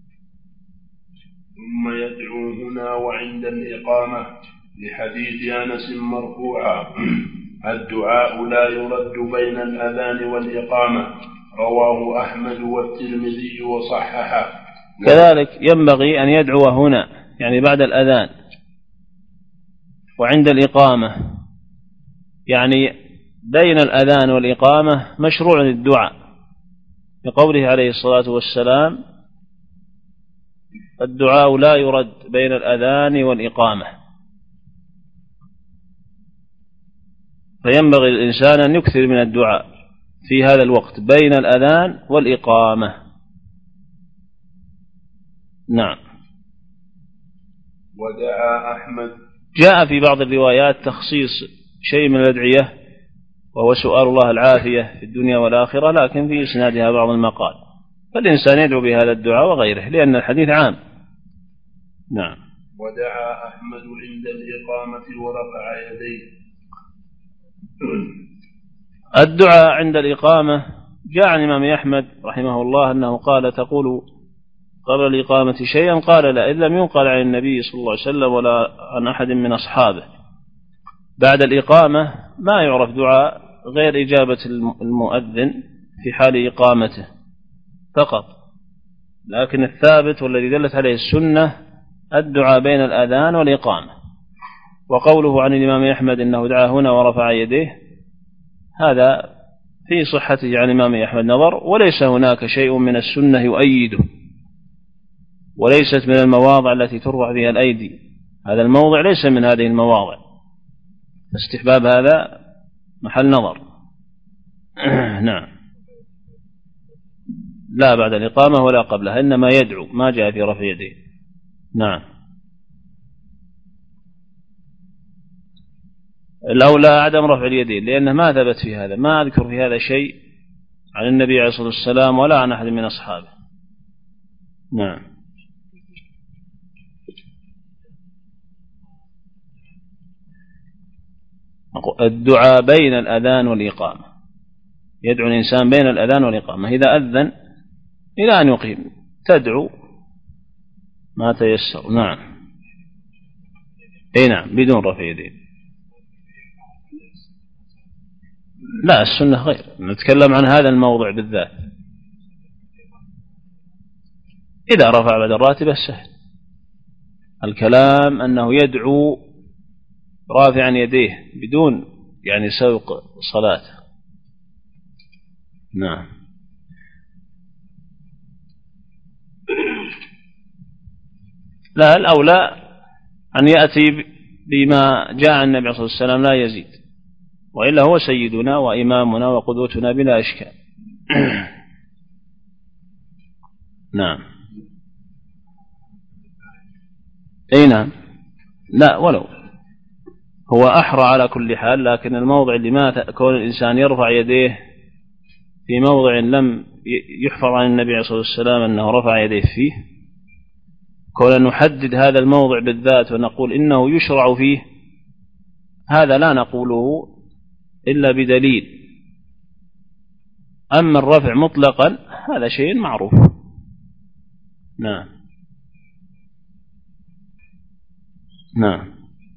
Speaker 1: ثم يدعو هنا وعند الإقامة، لحديث أنس مرفوعا: الدعاء لا يرد بين الأذان والإقامة، رواه أحمد والترمذي وصححه.
Speaker 2: كذلك ينبغي أن يدعو هنا، يعني بعد الأذان، وعند الإقامة، يعني بين الأذان والإقامة مشروع الدعاء، لقوله عليه الصلاة والسلام: الدعاء لا يرد بين الأذان والإقامة. فينبغي الإنسان أن يكثر من الدعاء في هذا الوقت بين الأذان والإقامة. نعم.
Speaker 1: ودعا أحمد.
Speaker 2: جاء في بعض الروايات تخصيص شيء من الأدعية وهو سؤال الله العافية في الدنيا والآخرة، لكن في إسنادها بعض المقال، فالإنسان يدعو بهذا الدعاء وغيره لأن الحديث عام. نعم.
Speaker 1: ودعا أحمد عند الإقامة ورفع يديه.
Speaker 2: الدعاء عند الإقامة جاء عن الإمام أحمد رحمه الله أنه قال: تقول قبل الإقامة شيئا؟ قال: لا، إن لم ينقل عن النبي صلى الله عليه وسلم ولا عن أحد من أصحابه. بعد الإقامة ما يعرف دعاء غير إجابة المؤذن في حال إقامته فقط، لكن الثابت والذي دلت عليه السنة الدعاء بين الأذان والإقامة. وقوله عن الإمام أحمد إنه دعا هنا ورفع يديه، هذا في صحته عن الإمام أحمد نظر، وليس هناك شيء من السنة يؤيده، وليست من المواضع التي ترفع فيها الأيدي، هذا الموضع ليس من هذه المواضع، استحباب هذا محل نظر. نعم. لا بعد الإقامة ولا قبلها، إنما يدعو، ما جاء في رفع يديه. نعم. الأولى عدم رفع اليدين، لأنه ما ثبت في هذا، ما أذكر في هذا شيء عن النبي عليه الصلاة والسلام ولا عن أحد من أصحابه. نعم. الدعاء بين الأذان والإقامة، يدعو الإنسان بين الأذان والإقامة، إذا أذن إلى أن يقيم تدعو ما تيسر. نعم. أي نعم، بدون رفع يدين. لا، السنة غير، نتكلم عن هذا الموضع بالذات. إذا رفع بعد الراتبة سهل، الكلام أنه يدعو رافعا يديه بدون يعني سوق صلاة. نعم. لا، الأولى أن يأتي بما جاء عن النبي صلى الله عليه وسلم لا يزيد، وإلا هو سيدنا وإمامنا وقدوتنا بلا إشكال. نعم. أي نعم. لا، ولو هو أحرى على كل حال، لكن الموضع اللي ما كون الإنسان يرفع يديه في موضع لم يحفظ عن النبي عليه الصلاة والسلام أنه رفع يديه فيه، كون نحدد هذا الموضع بالذات ونقول إنه يشرع فيه، هذا لا نقوله إلا بدليل. أما الرفع مطلقا هذا شيء معروف. نعم. نعم.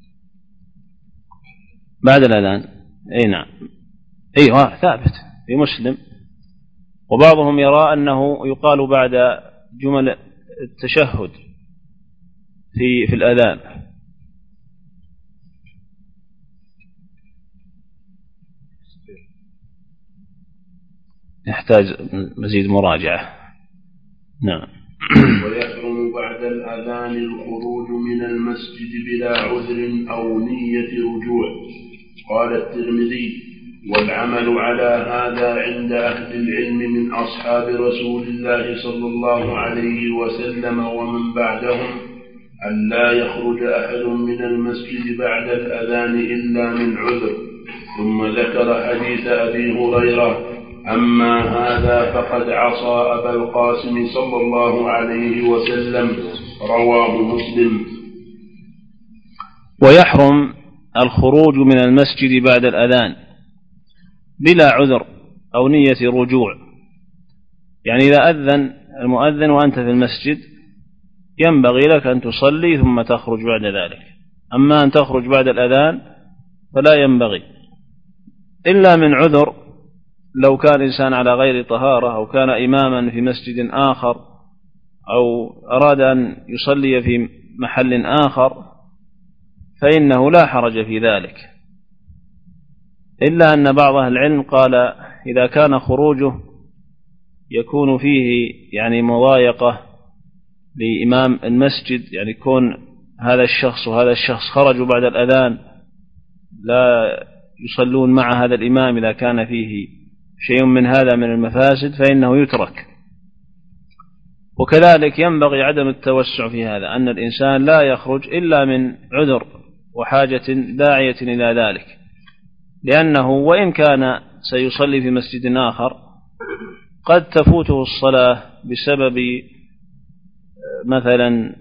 Speaker 2: بعد الأذان. أي نعم. أيها ثابت في مسلم، وبعضهم يرى أنه يقال بعد جمل التشهد في في الأذان. يحتاج مزيد مراجعة. نعم.
Speaker 1: ويحرم بعد الأذان الخروج من المسجد بلا عذر أو نية رجوع. قال الترمذي: والعمل على هذا عند أهل العلم من أصحاب رسول الله صلى الله عليه وسلم ومن بعدهم أن لا يخرج أحد من المسجد بعد الأذان إلا من عذر. ثم ذكر حديث أبي هريرة: أما هذا فقد عصى أبا القاسم صلى الله عليه وسلم. رواه مسلم.
Speaker 2: ويحرم الخروج من المسجد بعد الأذان بلا عذر أو نية رجوع، يعني إذا أذن المؤذن وأنت في المسجد ينبغي لك أن تصلي ثم تخرج بعد ذلك. أما أن تخرج بعد الأذان فلا ينبغي إلا من عذر، لو كان إنسان على غير طهارة أو كان إماما في مسجد آخر أو أراد أن يصلي في محل آخر فإنه لا حرج في ذلك، إلا أن بعض أهل العلم قال إذا كان خروجه يكون فيه يعني مضايقة لإمام المسجد، يعني يكون هذا الشخص وهذا الشخص خرجوا بعد الأذان لا يصلون مع هذا الإمام، إذا كان فيه شيء من هذا من المفاسد فإنه يترك. وكذلك ينبغي عدم التوسع في هذا، أن الإنسان لا يخرج إلا من عذر وحاجة داعية إلى ذلك، لأنه وإن كان سيصلي في مسجد آخر قد تفوته الصلاة بسبب مثلا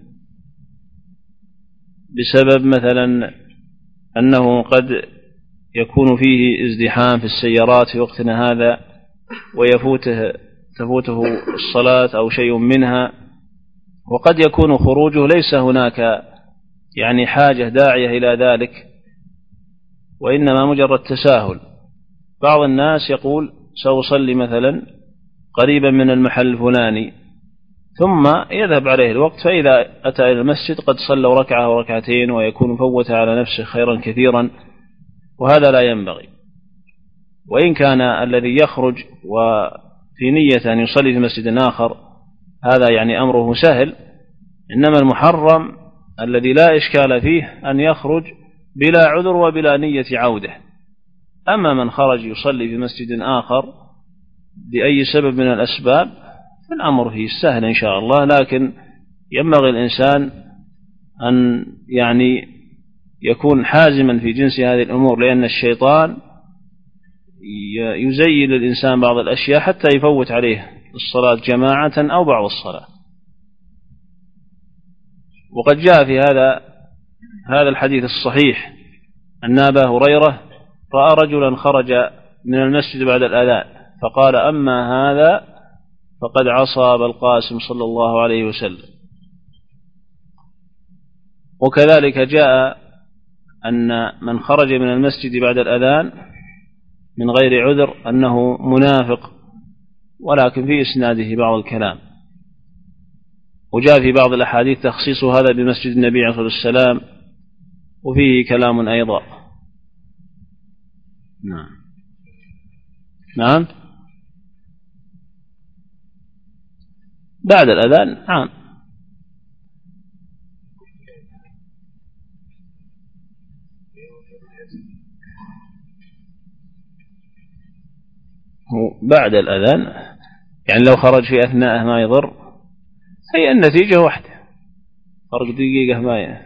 Speaker 2: بسبب مثلا أنه قد يكون فيه ازدحام في السيارات في وقتنا هذا ويفوته تفوته الصلاة أو شيء منها، وقد يكون خروجه ليس هناك يعني حاجة داعية إلى ذلك، وإنما مجرد تساهل. بعض الناس يقول سأصلي مثلا قريبا من المحل الفلاني، ثم يذهب عليه الوقت، فإذا أتى إلى المسجد قد صلى ركعة أو ركعتين ويكون فوت على نفسه خيرا كثيرا، وهذا لا ينبغي. وإن كان الذي يخرج وفي نية أن يصلي في مسجد آخر هذا يعني أمره سهل، إنما المحرم الذي لا إشكال فيه أن يخرج بلا عذر وبلا نية عودة. أما من خرج يصلي في مسجد آخر بأي سبب من الأسباب فالأمر فيه سهل إن شاء الله، لكن ينبغي الإنسان أن يعني يكون حازما في جنس هذه الأمور، لأن الشيطان يزين الإنسان بعض الأشياء حتى يفوت عليه الصلاة جماعة أو بعض الصلاة. وقد جاء في هذا هذا الحديث الصحيح أن أبا هريرة رأى رجلا خرج من المسجد بعد الأذان فقال أما هذا فقد عصى أبا القاسم صلى الله عليه وسلم. وكذلك جاء أن من خرج من المسجد بعد الأذان من غير عذر أنه منافق، ولكن في إسناده بعض الكلام. وجاء في بعض الأحاديث تخصيص هذا بمسجد النبي عليه الصلاة والسلام، وفيه كلام أيضا. نعم نعم بعد الأذان نعم. بعد الأذان يعني لو خرج في أثناءه ما يضر، هي النتيجة واحدة، فرق دقيقة ما ي...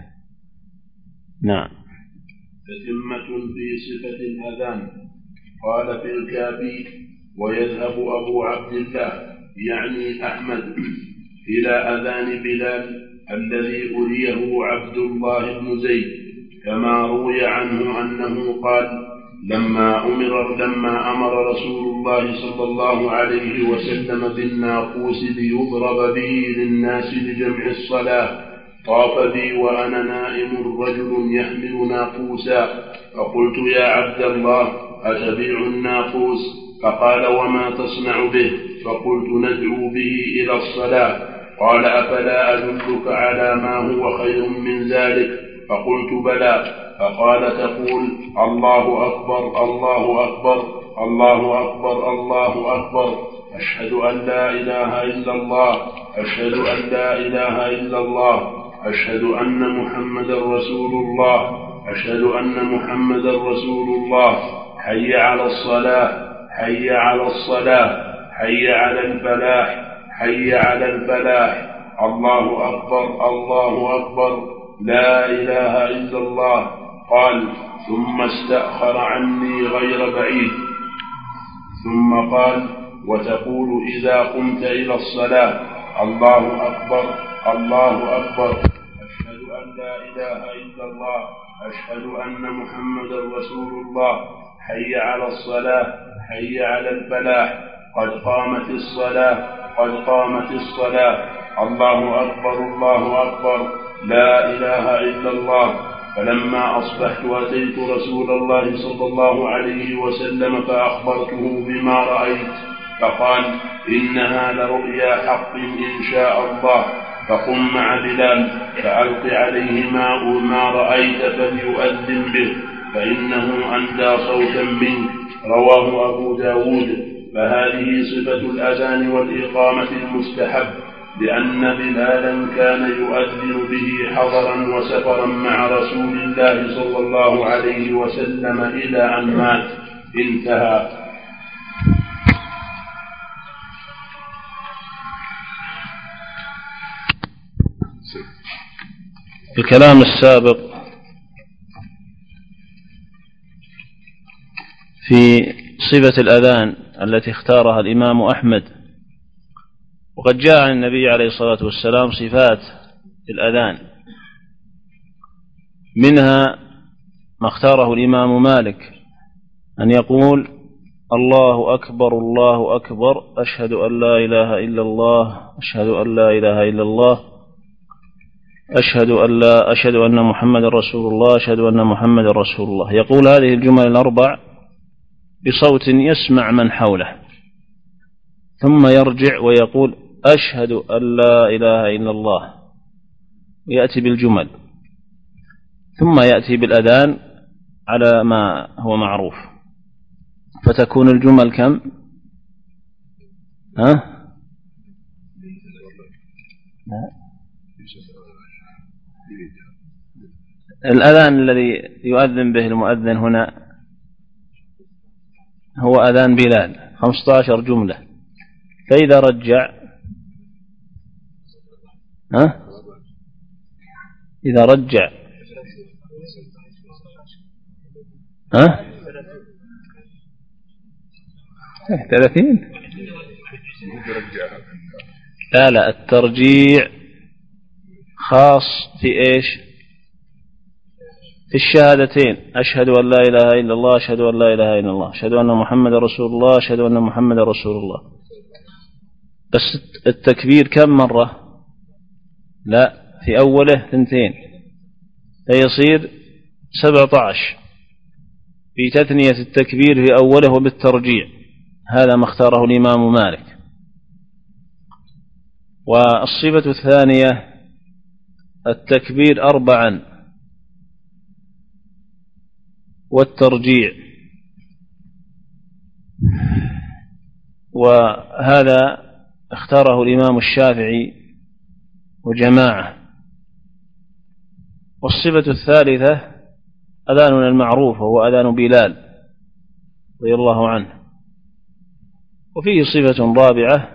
Speaker 2: نعم.
Speaker 1: تتمة في صفة الأذان. قال في الكافي: ويذهب أبو عبد الله يعني أحمد إلى أذان بلال الذي أريه عبد الله بن زيد، كما روي عنه أنه قال: لما أمر لما أمر رسول الله صلى الله عليه وسلم بالناقوس ليضرب به للناس لجمع الصلاة، طاف بي وأنا نائم رجل يحمل ناقوسا، فقلت: يا عبد الله أتبيع الناقوس؟ فقال: وما تصنع به؟ فقلت: ندعو به إلى الصلاة. قال: أفلا أدلك على ما هو خير من ذلك؟ فقلت: بلى. فقال: تقول: الله أكبر الله أكبر الله أكبر الله أكبر، أشهد أن لا إله إلا الله أشهد أن لا إله إلا الله أشهد أن محمد رسول الله أشهد أن محمد رسول الله حي على الصلاة حي على الصلاة حي على الفلاح حي على الفلاح، الله أكبر الله أكبر لا إله إلا الله. قال: ثم استأخر عني غير بعيد، ثم قال: وتقول إذا قمت إلى الصلاة: الله أكبر الله أكبر أشهد أن لا إله إلا الله أشهد أن محمد رسول الله حي على الصلاة حي على الفلاح قد قامت الصلاة قد قامت الصلاة، الله أكبر الله أكبر لا إله إلا الله. فلما أصبحت أتيت رسول الله صلى الله عليه وسلم فأخبرته بما رأيت، فقال: إنها لرؤيا حق إن شاء الله، فقم مع بلال فألق عليه ما, ما رأيت فليؤذن به فإنه أندى صوتا منك. رواه أبو داود. فهذه صفة الأذان والإقامة المستحب، لأن بلالا كان يؤذن به حضرا وسفرا مع رسول الله صلى الله عليه وسلم إلى أن مات. انتهى.
Speaker 2: الكلام السابق في صفة الأذان التي اختارها الإمام أحمد، وقد جاء عن النبي عليه الصلاة والسلام صفات الأذان، منها ما اختاره الإمام مالك أن يقول: الله أكبر الله أكبر أشهد أن لا إله إلا الله أشهد أن لا إله إلا الله أشهد أن لا أشهد أن محمد رسول الله أشهد أن محمد رسول الله. يقول هذه الجمل الأربع بصوت يسمع من حوله، ثم يرجع ويقول: أشهد أن لا إله إلا الله، ويأتي بالجمل، ثم يأتي بالأذان على ما هو معروف، فتكون الجمل كم؟ ها؟ الأذان الذي يؤذن به المؤذن هنا هو أذان بلال، خمسة عشر جملة. فإذا رجع ها؟ إذا رجع ها؟ ثلاثين؟ لا لا، الترجيع خاص في إيش؟ في الشهادتين: أشهد أن لا إله إلا الله أشهد أن لا إله إلا الله أشهد أن محمد رسول الله أشهد أن محمد رسول الله. بس التكبير كم مرة؟ لا، في أوله ثنتين، فيصير سبعة عشر في تثنية التكبير في أوله وبالترجيع. هذا ما اختاره الإمام مالك. والصفة الثانية التكبير أربعا والترجيع، وهذا اختاره الإمام الشافعي وجماعة. والصفة الثالثة أذاننا المعروف وهو أذان بلال رضي الله عنه. وفيه صفة رابعة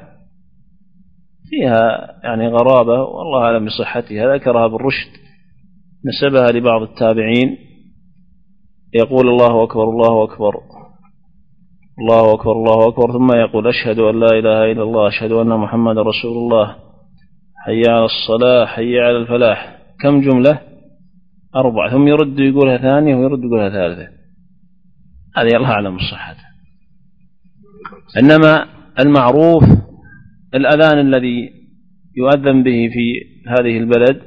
Speaker 2: فيها يعني غرابة والله أعلم بصحتها، ذكرها بالرشد، نسبها لبعض التابعين، يقول: الله أكبر الله أكبر الله أكبر الله أكبر، ثم يقول: أشهد أن لا إله إلا الله أشهد أن محمد رسول الله حي على الصلاة حي على الفلاح. كم جملة؟ أربعة. ثم يرد يقولها ثانية ويرد يقولها ثالثة. هذه الله أعلم بصحتها. إنما المعروف الأذان الذي يؤذن به في هذه البلد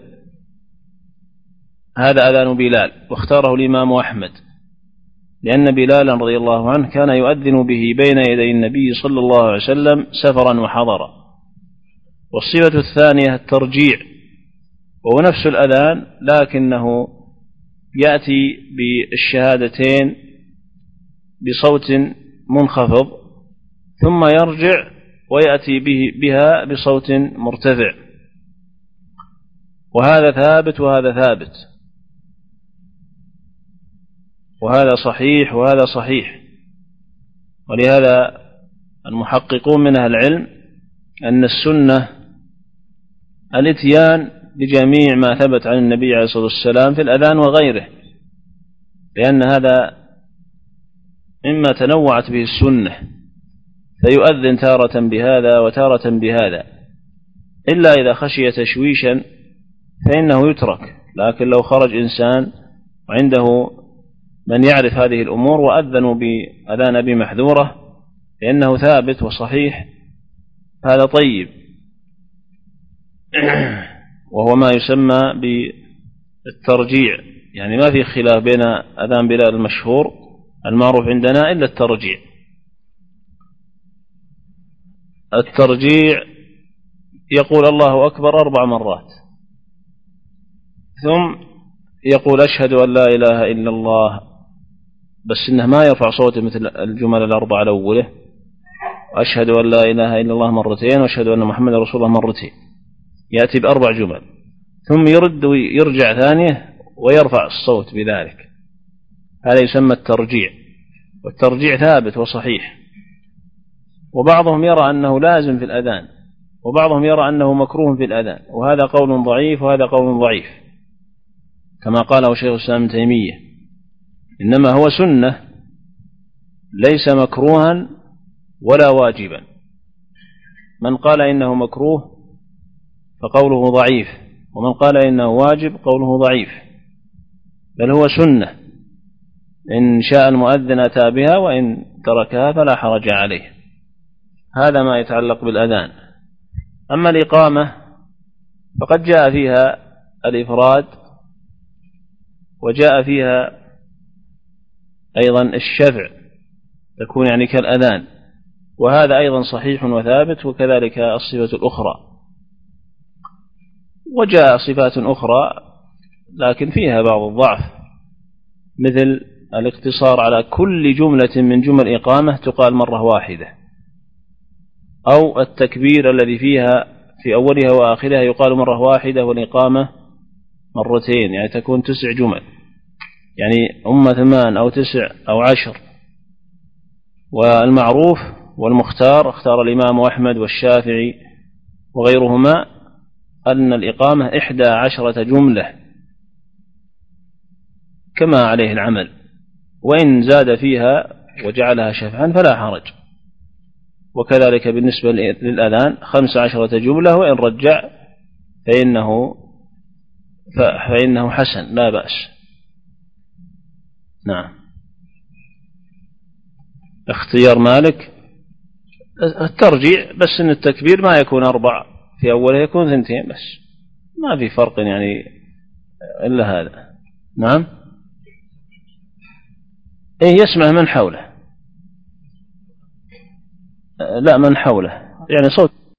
Speaker 2: هذا أذان بلال، واختاره الإمام أحمد، لأن بلالا رضي الله عنه كان يؤذن به بين يدي النبي صلى الله عليه وسلم سفرا وحضرا. والصفة الثانية الترجيع، وهو نفس الأذان لكنه يأتي بالشهادتين بصوت منخفض، ثم يرجع ويأتي به بها بصوت مرتفع، وهذا ثابت وهذا ثابت، وهذا صحيح وهذا صحيح. ولهذا المحققون من أهل العلم أن السنة الاتيان بجميع ما ثبت عن النبي عليه الصلاة والسلام في الأذان وغيره، لأن هذا مما تنوعت به السنة، فيؤذن تارة بهذا وتارة بهذا، إلا إذا خشي تشويشا فإنه يترك. لكن لو خرج إنسان وعنده من يعرف هذه الأمور وأذنوا بأذان أبي محذورة لأنه ثابت وصحيح، هذا طيب، وهو ما يسمى بالترجيع. يعني ما في خلاف بين أذان بلال المشهور المعروف عندنا إلا الترجيع. الترجيع يقول الله أكبر أربع مرات، ثم يقول أشهد أن لا إله إلا الله، بس إنه ما يرفع صوته مثل الجمل الأربعة الأولى، أشهد أن لا إله إلا الله مرتين، وأشهد أن محمد رسول الله مرتين، يأتي بأربع جمل، ثم يرد ويرجع ثانية ويرفع الصوت بذلك. هذا يسمى الترجيع، والترجيع ثابت وصحيح. وبعضهم يرى أنه لازم في الأذان، وبعضهم يرى أنه مكروه في الأذان، وهذا قول ضعيف وهذا قول ضعيف كما قاله شيخ الإسلام ابن تيمية، إنما هو سنة ليس مكروها ولا واجبا. من قال إنه مكروه فقوله ضعيف، ومن قال إنه واجب قوله ضعيف، بل هو سنة، إن شاء المؤذن أتى بها وإن تركها فلا حرج عليه. هذا ما يتعلق بالأذان. أما الإقامة فقد جاء فيها الإفراد، وجاء فيها أيضا الشفع، تكون يعني كالأذان، وهذا أيضا صحيح وثابت، وكذلك الصفة الأخرى. وجاء صفات أخرى لكن فيها بعض الضعف، مثل الاقتصار على كل جملة من جمل إقامة تقال مرة واحدة، أو التكبير الذي فيها في أولها وآخرها يقال مرة واحدة، والإقامة مرتين، يعني تكون تسع جمل، يعني أما ثمان أو تسع أو عشر. والمعروف والمختار اختار الإمام أحمد والشافعي وغيرهما أن الإقامة إحدى عشرة جملة كما عليه العمل، وإن زاد فيها وجعلها شفعا فلا حرج. وكذلك بالنسبة للأذان خمس عشرة جملة، وإن رجع فإنه, فإنه حسن لا بأس. نعم. اختيار مالك الترجيع، بس إن التكبير ما يكون أربع في أوله، يكون ثنتين بس، ما في فرق يعني إلا هذا. نعم. إيه يسمع من حوله، لا من حوله يعني صوت